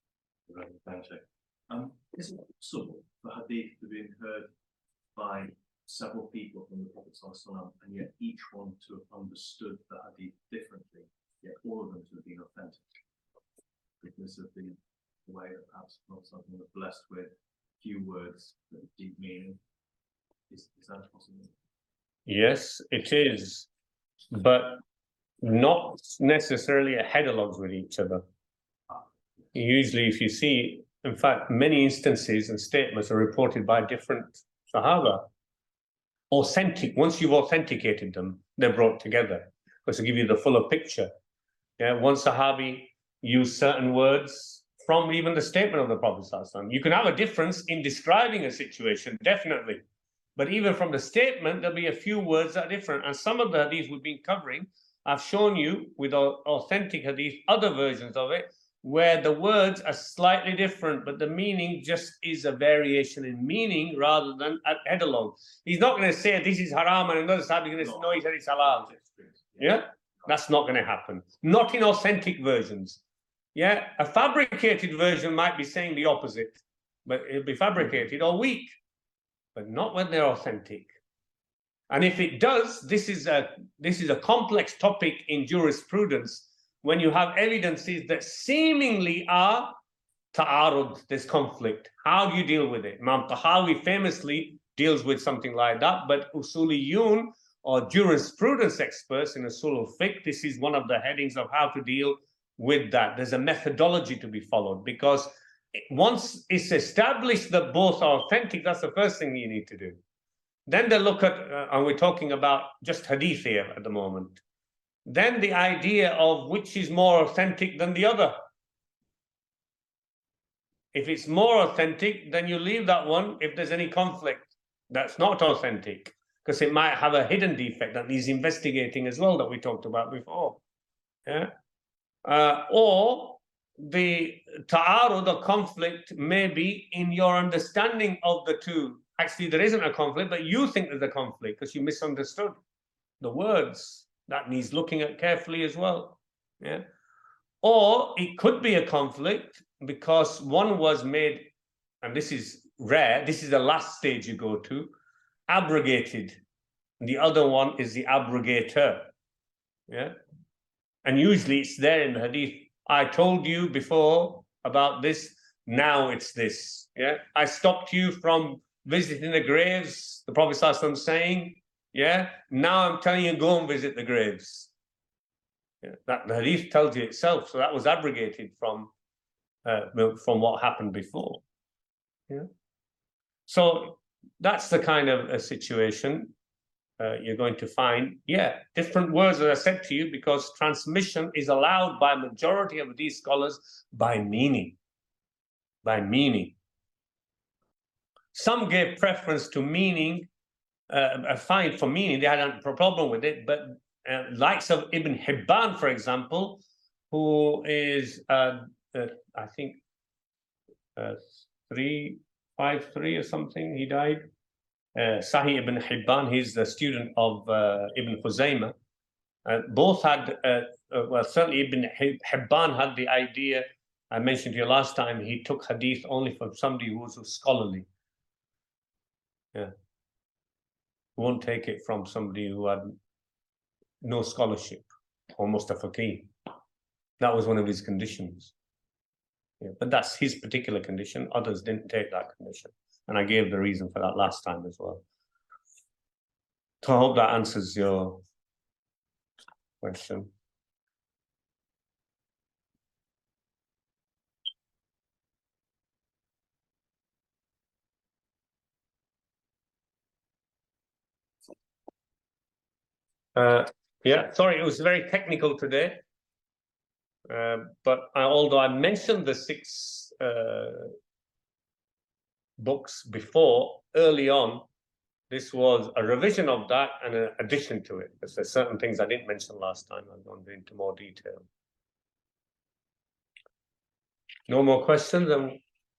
Is it possible for hadith to be heard by several people from the Prophet ﷺ, and yet each one to have understood the hadith differently, yet all of them to have been authentic? Because of the way that perhaps not something was blessed with few words but deep meaning. Is that possible? Yes, it is, but not necessarily a headalogs with each other. Usually, if you see, in fact, many instances and statements are reported by different Sahaba. Authentic, once you've authenticated them, they're brought together. Because to give you the fuller picture, one Sahabi used certain words from even the statement of the Prophet ﷺ. You can have a difference in describing a situation, definitely. But even from the statement, there'll be a few words that are different. And some of the hadith we've been covering, I've shown you with authentic hadith, other versions of it, where the words are slightly different, but the meaning just is a variation in meaning rather than an etymology. He's not going to say this is haram and another side going to say no, he said it's halal. Yeah, that's not going to happen. Not in authentic versions. Yeah, a fabricated version might be saying the opposite, but it'll be fabricated or weak, but not when they're authentic. And if it does, this is a complex topic in jurisprudence. When you have evidences that seemingly are ta'arud, there's conflict. How do you deal with it? Imam Tahawi famously deals with something like that, but usuliyun or jurisprudence experts in usul al-fiqh, this is one of the headings of how to deal with that. There's a methodology to be followed, because once it's established that both are authentic, that's the first thing you need to do. Then they look at, and we're talking about just hadith here at the moment. Then the idea of which is more authentic than the other. If it's more authentic, then you leave that one if there's any conflict. That's not authentic, because it might have a hidden defect that needs investigating as well, that we talked about before. Yeah. Or the ta'arud, the conflict, may be in your understanding of the two. Actually, there isn't a conflict, but you think there's a conflict because you misunderstood the words. That needs looking at carefully as well. Yeah. Or it could be a conflict because one was made, and this is rare, this is the last stage you go to, abrogated. And the other one is the abrogator. Yeah. And usually it's there in the hadith. I told you before about this, now it's this. Yeah. I stopped you from visiting the graves, the Prophet ﷺ saying, yeah, now I'm telling you, go and visit the graves. Yeah, that the hadith tells you itself, so that was abrogated from what happened before. Yeah, so that's the kind of a situation you're going to find. Yeah, different words, as I said to you, because transmission is allowed by majority of these scholars by meaning. By meaning. Some gave preference to meaning. Fine for meaning, they had a problem with it, but likes of Ibn Hibban, for example, who is I think 353 or something, he died. Sahih Ibn Hibban, he's the student of Ibn Khuzaymah. Both had, well, certainly Ibn Hibban had the idea, I mentioned to you last time, he took hadith only from somebody who was scholarly. Yeah. Won't take it from somebody who had no scholarship, almost a faqih. That was one of his conditions. Yeah, but that's his particular condition. Others didn't take that condition. And I gave the reason for that last time as well. So I hope that answers your question. Yeah, sorry, it was very technical today. But although I mentioned the 6 books before, early on, this was a revision of that and an addition to it. Because there's certain things I didn't mention last time. I've gone into more detail. No more questions? No.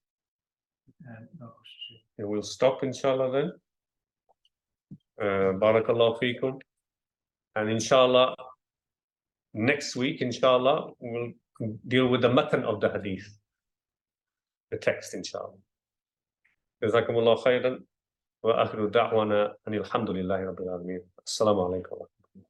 We'll stop, inshallah, then. Barakallahu feekum. And inshallah, next week, inshallah, we'll deal with the matan of the hadith. the text, inshallah. Jazakumullah khairan wa akhiru da'wana anil hamdulillahi rabbil alameen. Assalamu alaikum.